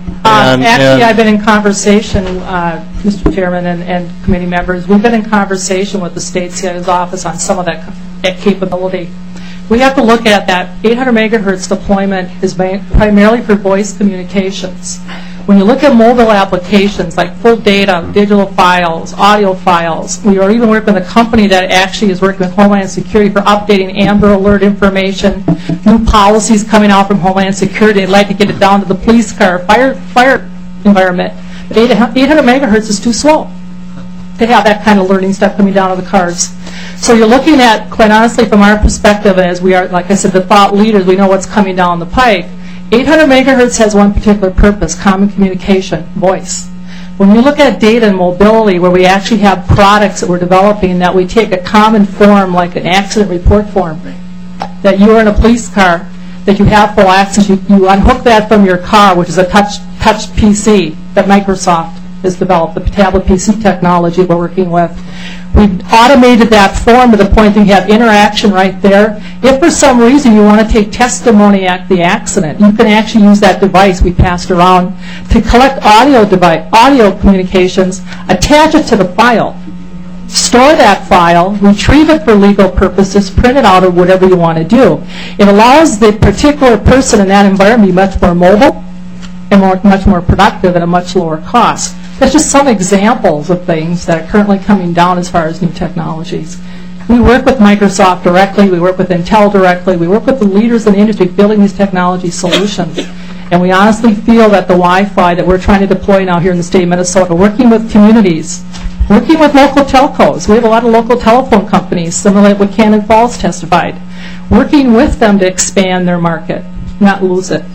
Um, And- Actually, and- I've been in conversation, uh, Mister Chairman and, and committee members, we've been in conversation with the state C I O's office on some of that, ca- that capability. We have to look at that eight hundred megahertz deployment is ma- primarily for voice communications. When you look at mobile applications like full data, digital files, audio files, we are even working with a company that actually is working with Homeland Security for updating Amber Alert information, new policies coming out from Homeland Security. They'd like to get it down to the police car, fire, fire environment. But eight hundred megahertz is too slow to have that kind of learning stuff coming down to the cars. So you're looking at, quite honestly, from our perspective, as we are, like I said, the thought leaders, we know what's coming down the pike. eight hundred megahertz has one particular purpose, common communication, voice. When you look at data and mobility, where we actually have products that we're developing that we take a common form, like an accident report form, that you are in a police car, that you have full access, you, you unhook that from your car, which is a touch, touch P C that Microsoft has developed, the tablet P C technology we're working with. We've automated that form to the point that you have interaction right there. If for some reason you want to take testimony at the accident, you can actually use that device we passed around to collect audio device, audio communications, attach it to the file, store that file, retrieve it for legal purposes, print it out, or whatever you want to do. It allows the particular person in that environment to be much more mobile and more, much more productive at a much lower cost. That's just some examples of things that are currently coming down as far as new technologies. We work with Microsoft directly, we work with Intel directly, we work with the leaders in the industry building these technology solutions. And we honestly feel that the Wi-Fi that we're trying to deploy now here in the state of Minnesota, working with communities, working with local telcos. We have a lot of local telephone companies, similar to what Cannon Falls testified. Working with them to expand their market, not lose it.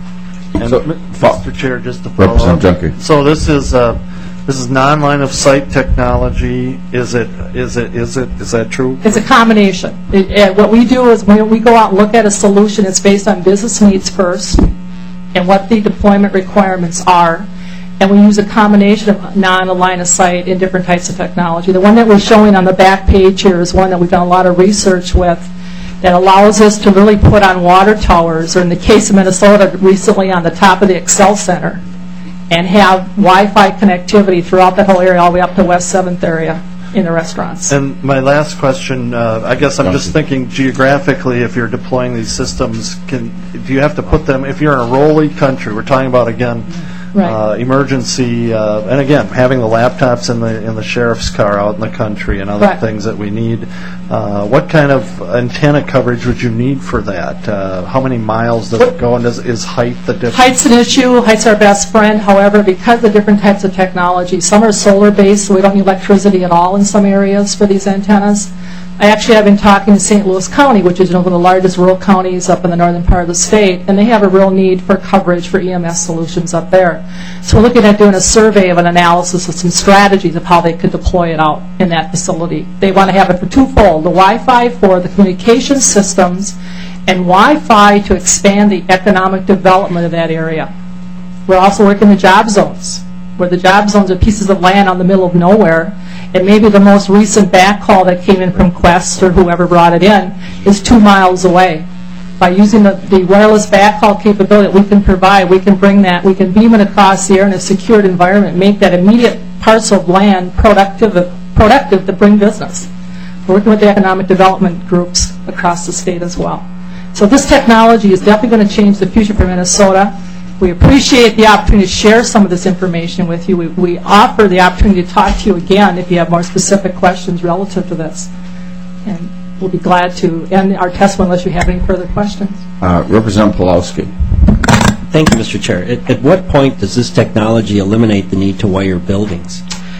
And So- Mister Chair, just to follow Representative up. Junkie. So this is uh, this is non-line of sight technology. Is it is it is it is that true? It's a combination. It, it, what we do is when we go out and look at a solution, it's based on business needs first and what the deployment requirements are. And we use a combination of non-line of sight and different types of technology. The one that we're showing on the back page here is one that we've done a lot of research with that allows us to really put on water towers, or in the case of Minnesota, recently on the top of the Excel Center, and have Wi-Fi connectivity throughout that whole area, all the way up to West seventh area in the restaurants. And my last question, uh, I guess I'm just thinking geographically, if you're deploying these systems, can do you have to put them, if you're in a rolling country, we're talking about, again, Right. uh, emergency, uh, and again, having the laptops in the in the sheriff's car out in the country and other Right. things that we need, uh, what kind of antenna coverage would you need for that? Uh, how many miles does it go, and is, is height the difference? Height's an issue. Height's our best friend. However, because of different types of technology, some are solar-based, so we don't need electricity at all in some areas for these antennas. I actually have been talking to Saint Louis County, which is one of the largest rural counties up in the northern part of the state, and they have a real need for coverage for E M S solutions up there. So we're looking at doing a survey of an analysis of some strategies of how they could deploy it out in that facility. They want to have it for twofold, the Wi-Fi for the communication systems and Wi-Fi to expand the economic development of that area. We're also working the job zones, where the job zones are pieces of land on the middle of nowhere, and maybe the most recent backhaul that came in from Quest or whoever brought it in is two miles away. By using the, the wireless backhaul capability that we can provide, we can bring that, we can beam it across the air in a secured environment, make that immediate parcel of land productive, productive to bring business. We're working with the economic development groups across the state as well. So this technology is definitely going to change the future for Minnesota. We appreciate the opportunity to share some of this information with you. We, we offer the opportunity to talk to you again if you have more specific questions relative to this. And we'll be glad to end our testimony unless you have any further questions. Uh, Representative Pulowski. Thank you, Mister Chair. At, at what point does this technology eliminate the need to wire buildings?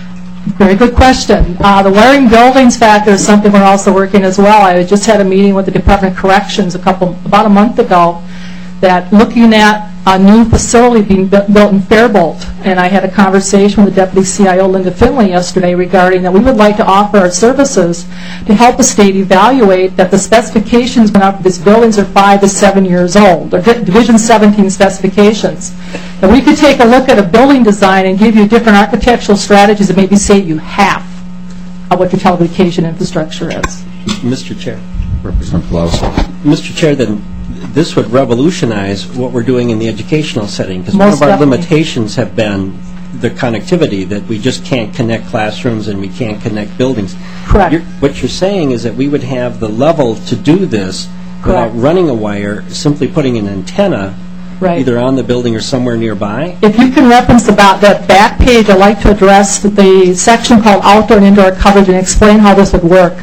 Very good question. Uh, the wiring buildings factor is something we're also working as well. I just had a meeting with the Department of Corrections a couple, about a month ago, that looking at a new facility being bu- built in Faribault. And I had a conversation with the Deputy C I O, Linda Finley, yesterday regarding that we would like to offer our services to help the state evaluate that the specifications went out for these buildings are five to seven years old, or Di- Division seventeen specifications. That we could take a look at a building design and give you different architectural strategies that maybe save you half of what your telecommunication infrastructure is. Mister Chair. Representative Lowson. Mister Chair, then this would revolutionize what we're doing in the educational setting, because one Most of our definitely. limitations have been the connectivity, that we just can't connect classrooms and we can't connect buildings. Correct. You're, what you're saying is that we would have the level to do this without Correct. running a wire, simply putting an antenna Right. either on the building or somewhere nearby. If you can reference about that back page, I'd like to address the section called outdoor and indoor coverage and explain how this would work.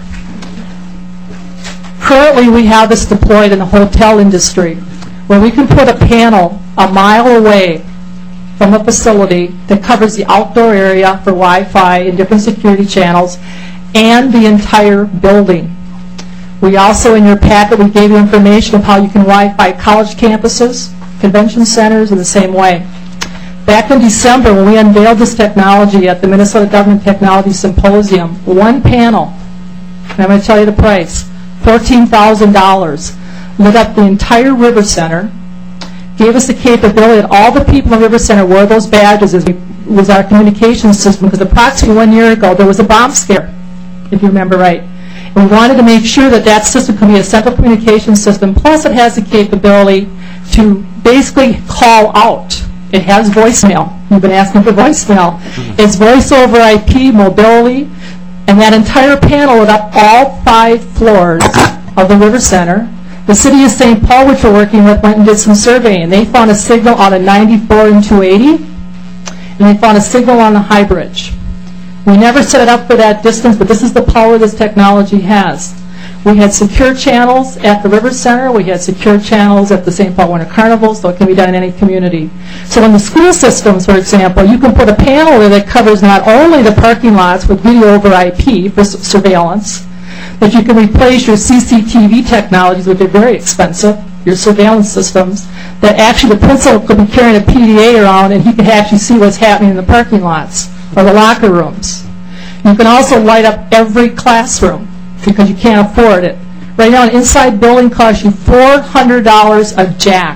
Currently, we have this deployed in the hotel industry, where we can put a panel a mile away from a facility that covers the outdoor area for Wi-Fi and different security channels and the entire building. We also, in your packet, we gave you information of how you can Wi-Fi college campuses, convention centers in the same way. Back in December, when we unveiled this technology at the Minnesota Government Technology Symposium, one panel, and I'm going to tell you the price, fourteen thousand dollars, lit up the entire River Center, gave us the capability that all the people in River Center wore those badges as we, was our communications system, because approximately one year ago there was a bomb scare, if you remember right. And we wanted to make sure that that system could be a central communication system, plus it has the capability to basically call out. It has voicemail. You've been asking for voicemail. It's voice over I P, mobility, and that entire panel lit up all five floors of the River Center. The city of Saint Paul, which we're working with, went and did some surveying. They found a signal on a ninety-four and two eighty, and they found a signal on the High Bridge. We never set it up for that distance, but this is the power this technology has. We had secure channels at the River Center. We had secure channels at the Saint Paul Winter Carnival, so it can be done in any community. So in the school systems, for example, you can put a panel there that covers not only the parking lots with video over I P for s- surveillance, but you can replace your C C T V technologies, which are very expensive, your surveillance systems, that actually the principal could be carrying a P D A around and he could actually see what's happening in the parking lots or the locker rooms. You can also light up every classroom, because you can't afford it. Right now, an inside building costs you four hundred dollars a jack.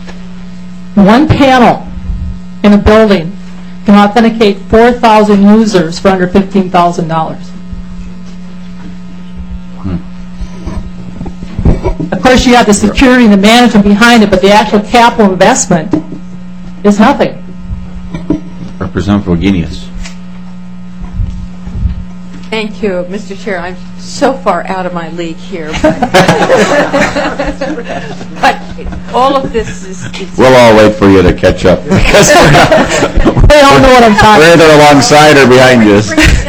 One panel in a building can authenticate four thousand users for under fifteen thousand dollars. Of course, you have the security and the management behind it, but the actual capital investment is nothing. Representative Wagenius. Thank you, Mister Chair. I'm so far out of my league here. But, but all of this is... is We'll all wait for you to catch up. Because they all know what I'm talking about. We're either alongside or behind you.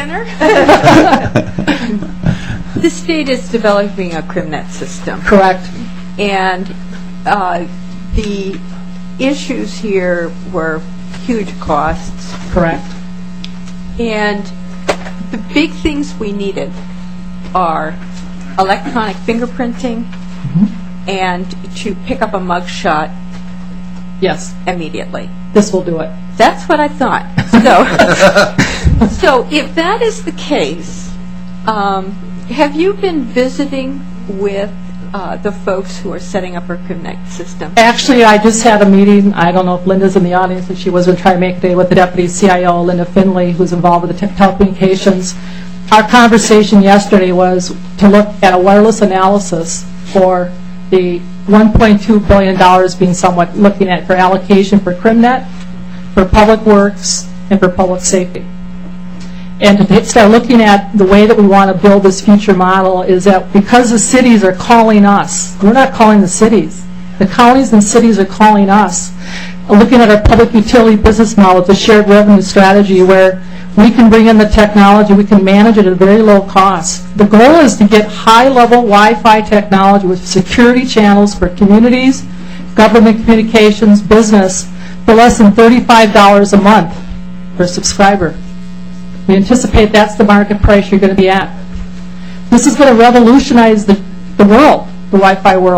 The state is developing a CrimNet system. Correct. And uh, the issues here were huge costs. Correct. And the big things we needed are electronic fingerprinting mm-hmm. and to pick up a mug shot yes. immediately. This will do it. That's what I thought. So, so if that is the case, um, have you been visiting with uh, the folks who are setting up our Connect system? Actually, I just had a meeting. I don't know if Linda's in the audience, if she was going to try to make a day with the Deputy C I O, Linda Finley, who's involved with the te- telecommunications. Our conversation yesterday was to look at a wireless analysis for the one point two billion dollars being somewhat looking at for allocation for CrimNet, for Public Works, and for public safety. And to start looking at the way that we want to build this future model is that because the cities are calling us, we're not calling the cities. The counties and cities are calling us. Looking at our public utility business model, it's a shared revenue strategy where we can bring in the technology, we can manage it at a very low cost. The goal is to get high-level Wi-Fi technology with security channels for communities, government communications, business, for less than thirty-five dollars a month per subscriber. We anticipate that's the market price you're going to be at. This is going to revolutionize the, the world, the Wi-Fi world,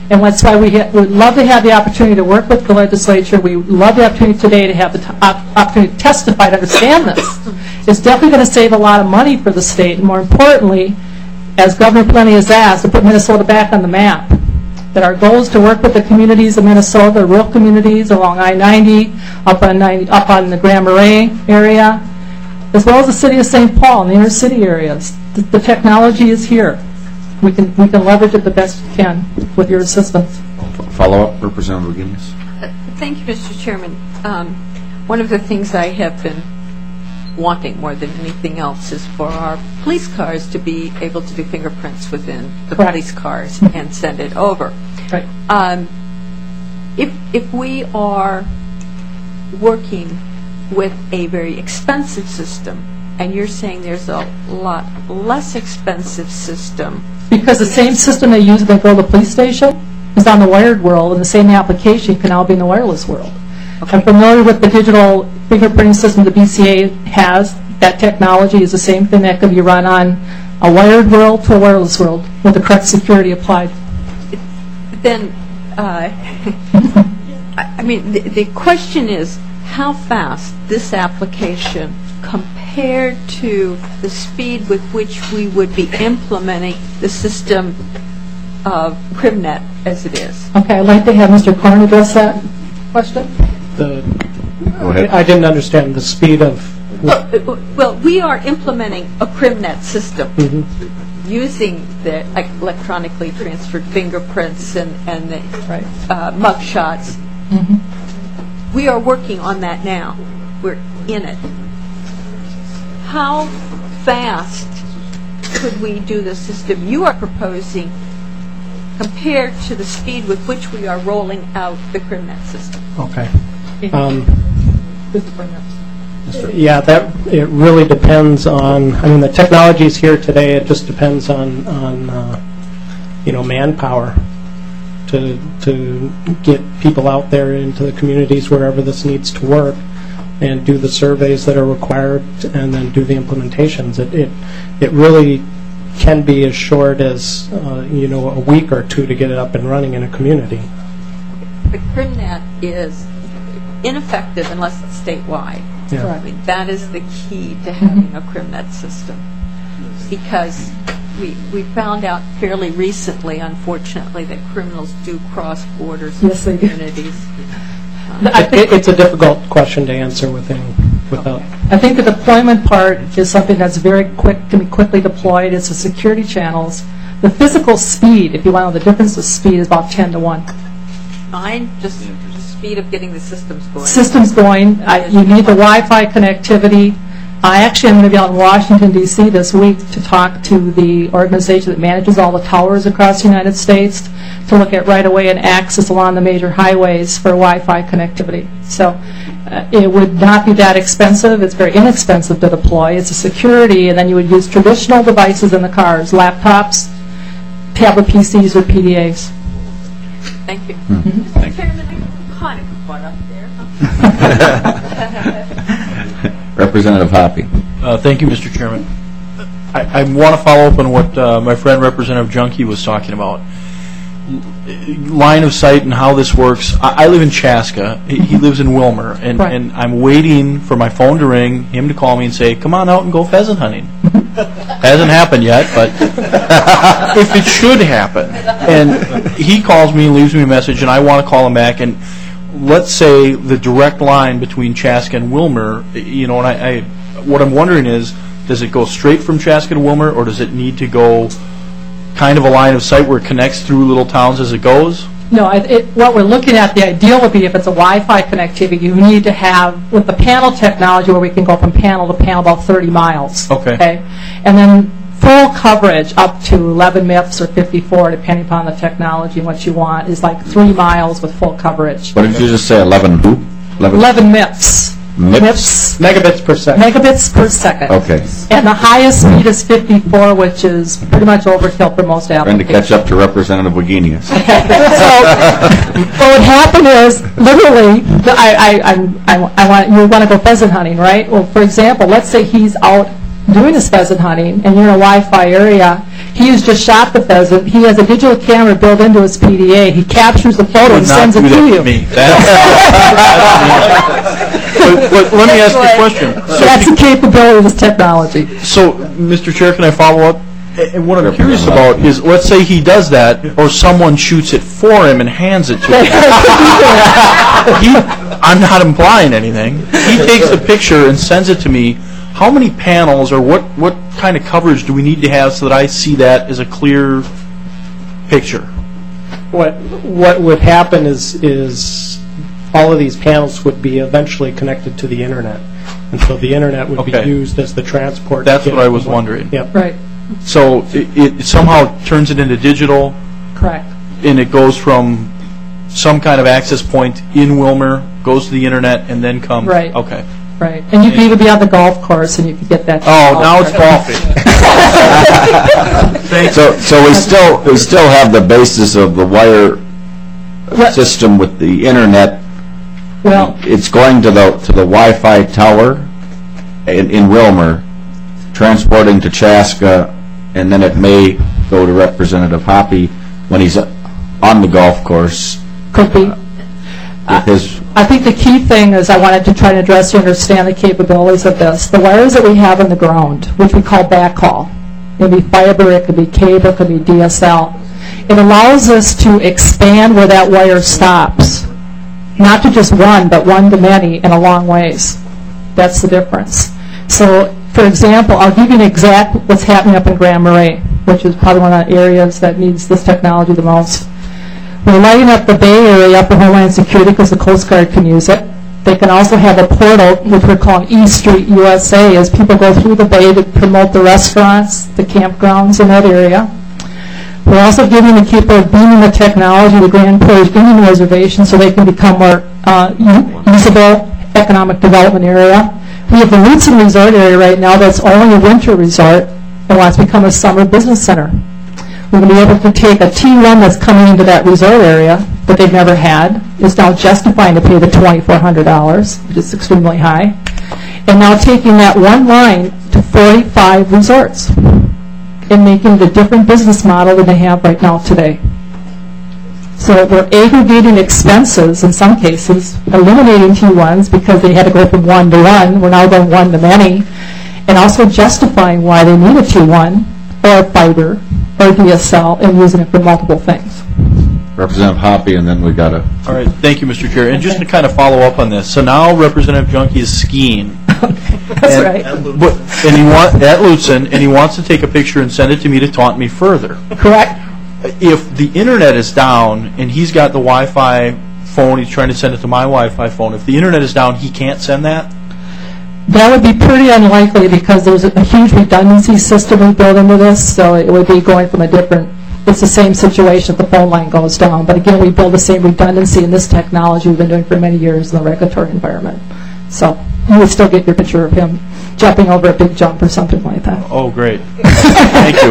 And that's why we ha- would love to have the opportunity to work with the legislature. We love the opportunity today to have the t- op- opportunity to testify to understand this. It's definitely going to save a lot of money for the state, and more importantly, as Governor Plenty has asked, to put Minnesota back on the map. That our goal is to work with the communities of Minnesota, the rural communities along I ninety, up on ninety, up on the Grand Marais area, as well as the city of Saint Paul and the inner city areas. The, the technology is here. We can we can leverage it the best we can with your assistance. Follow up, Representative Guinness. Uh, Thank you, Mister Chairman. Um, one of the things I have been wanting more than anything else is for our police cars to be able to do fingerprints within the Correct. police cars and send it over. Right. Um, if if we are working with a very expensive system, and you're saying there's a lot less expensive system. Because the same system they use when they go to the police station is on the wired world, and the same application can now be in the wireless world. Okay. I'm familiar with the digital fingerprinting system the B C A has. That technology is the same thing that can be run on a wired world to a wireless world with the correct security applied. Then, uh, I mean, the, the question is how fast this application compared to the speed with which we would be implementing the system of CrimNet as it is. Okay, I'd like to have Mister Korn address that question. The, Go ahead. I didn't understand the speed of... Well, well we are implementing a CrimNet system Mm-hmm. using the electronically transferred fingerprints and, and the right. uh, mug shots. Mm-hmm. We are working on that now. We're in it. How fast could we do the system you are proposing compared to the speed with which we are rolling out the CrimNet system? Okay. Um, yeah, that it really depends on. I mean, the technology is here today. It just depends on on uh, you know manpower to to get people out there into the communities wherever this needs to work, and do the surveys that are required, and then do the implementations. It it, it really can be as short as uh, you know a week or two to get it up and running in a community. But CrimNet is ineffective unless it's statewide. Yeah. I mean, that is the key to having a CrimNet system. Because we we found out fairly recently, unfortunately, that criminals do cross borders yes, with they communities. Do. I think it, it's a difficult question to answer within without. I think the deployment part is something that's very quick, can be quickly deployed. It's the security channels. The physical speed, if you want to know the difference of speed, is about ten to one. Fine, just the speed of getting the systems going. Systems going. I, you need the Wi-Fi connectivity. I actually am going to be out in Washington, D C this week to talk to the organization that manages all the towers across the United States to look at right-of-way and access along the major highways for Wi-Fi connectivity. So uh, it would not be that expensive. It's very inexpensive to deploy. It's a security, and then you would use traditional devices in the cars, laptops, tablet P Cs, or P D As. Thank you. Mm-hmm. Mister Thank Chairman, I'm kind of caught up there. Representative Hoppe. Uh, thank you, Mister Chairman. I, I want to follow up on what uh, my friend Representative Junkie was talking about. Line of sight and how this works. I, I live in Chaska. He, he lives in Wilmer, and, Right. and I'm waiting for my phone to ring, him to call me and say, "Come on out and go pheasant hunting." Hasn't happened yet, but if it should happen, and he calls me and leaves me a message, and I want to call him back, and let's say the direct line between Chaska and Wilmer, you know, and I, I what I'm wondering is, does it go straight from Chaska to Wilmer, or does it need to go kind of a line of sight where it connects through little towns as it goes? No, I- it, what we're looking at, the ideal would be if it's a Wi-Fi connectivity, you need to have, with the panel technology, where we can go from panel to panel about thirty miles. Okay. Okay? And then full coverage up to eleven M I P S or fifty-four, depending upon the technology and what you want, is like three miles with full coverage. What did you just say, eleven who? eleven M I P S. M I P S? M I P S. Megabits per second. Megabits per second. Okay. And the highest speed is fifty-four, which is pretty much overkill for most Trying to applications. catch up to Representative Wagenius. So what would happen is, literally, the, I, I, I'm- I, I want you want to go pheasant hunting, right? Well, for example, let's say he's out doing his pheasant hunting, and you're in a Wi-Fi area. he has just shot the pheasant. He has a digital camera built into his P D A. He captures the photo and sends it to you. Me. That, but, but let me ask you a question. So That's the capability of this technology. So, Mister Chair, can I follow up? And what I'm curious about is, let's say he does that, or someone shoots it for him and hands it to him. he, I'm not implying anything. He takes the picture and sends it to me. How many panels, or what, what kind of coverage do we need to have so that I see that as a clear picture? What what would happen is is all of these panels would be eventually connected to the internet, and so the internet would Okay. be used as the transport. That's to get what I was from one- wondering. Yep. Right. So it, it somehow turns it into digital, Correct. and it goes from some kind of access point in Wilmer, goes to the internet, and then comes. Right. Okay. Right. And you could even be on the golf course and you could get that. Oh, now it's golfing. So, so we still, we still have the basis of the wire What- system with the internet. Well, It's going to the, to the Wi-Fi tower in, in Wilmer, transporting to Chaska, and then it may go to Representative Hoppe when he's on the golf course could be. with his. I think the key thing is I wanted to try to address you, understand the capabilities of this. The wires that we have in the ground, which we call backhaul, it could be fiber, it could be cable, it could be D S L. It allows us to expand where that wire stops. Not to just one, but one to many in a long ways. That's the difference. So, for example, I'll give you an exact what's happening up in Grand Marais, which is probably one of the areas that needs this technology the most. We're lighting up the Bay Area up for Homeland Security because the Coast Guard can use it. They can also have a portal, which we're calling E Street U S A, as people go through the Bay to promote the restaurants, the campgrounds in that area. We're also giving the people beaming the technology to Grand Portage Indian Reservation so they can become more uh, usable economic development area. We have the Lutsen Resort area right now that's only a winter resort and wants to become a summer business center. We're going to be able to take a T one that's coming into that resort area that they've never had, is now justifying to pay the twenty-four hundred dollars, which is extremely high, and now taking that one line to forty-five resorts and making the different business model than they have right now today. So we're aggregating expenses in some cases, eliminating T ones because they had to go from one to one. We're now going one to many, and also justifying why they need a T one or a fiber or D S L and using it for multiple things. Representative Hoppe, and then we got to. All right, thank you, Mister Chair. And just to kind of follow up on this, so now Representative Junkie is skiing. That's and, right. But, and he want, at Lutsen, and he wants to take a picture and send it to me to taunt me further. Correct. If the internet is down and he's got the Wi-Fi phone, he's trying to send it to my Wi-Fi phone. If the internet is down, he can't send that? That would be pretty unlikely because there's a huge redundancy system we built into this, so it would be going from a different, it's the same situation if the phone line goes down. But again, we build the same redundancy in this technology we've been doing for many years in the regulatory environment. So you would still get your picture of him jumping over a big jump or something like that. Oh, great. Thank you.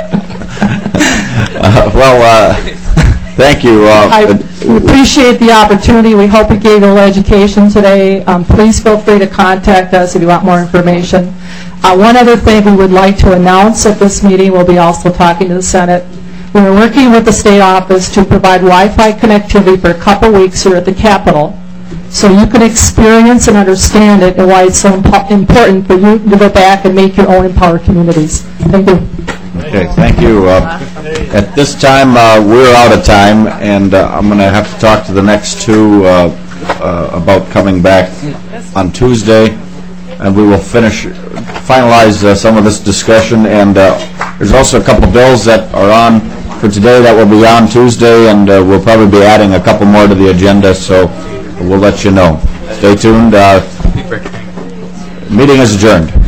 Uh, well, uh, thank you. Uh, I appreciate the opportunity. We hope we gave you a little education today. Um, please feel free to contact us if you want more information. Uh, one other thing we would like to announce at this meeting, we'll be also talking to the Senate. We're working with the state office to provide Wi-Fi connectivity for a couple weeks here at the Capitol so you can experience and understand it and why it's so impo- important for you to go back and make your own empowered communities. Thank you. Okay, thank you. Uh, at this time, uh, we're out of time, and uh, I'm going to have to talk to the next two uh, uh, about coming back on Tuesday, and we will finish, finalize uh, some of this discussion. And uh, there's also a couple bills that are on for today that will be on Tuesday, and uh, we'll probably be adding a couple more to the agenda, so we'll let you know. Stay tuned. Uh, meeting is adjourned.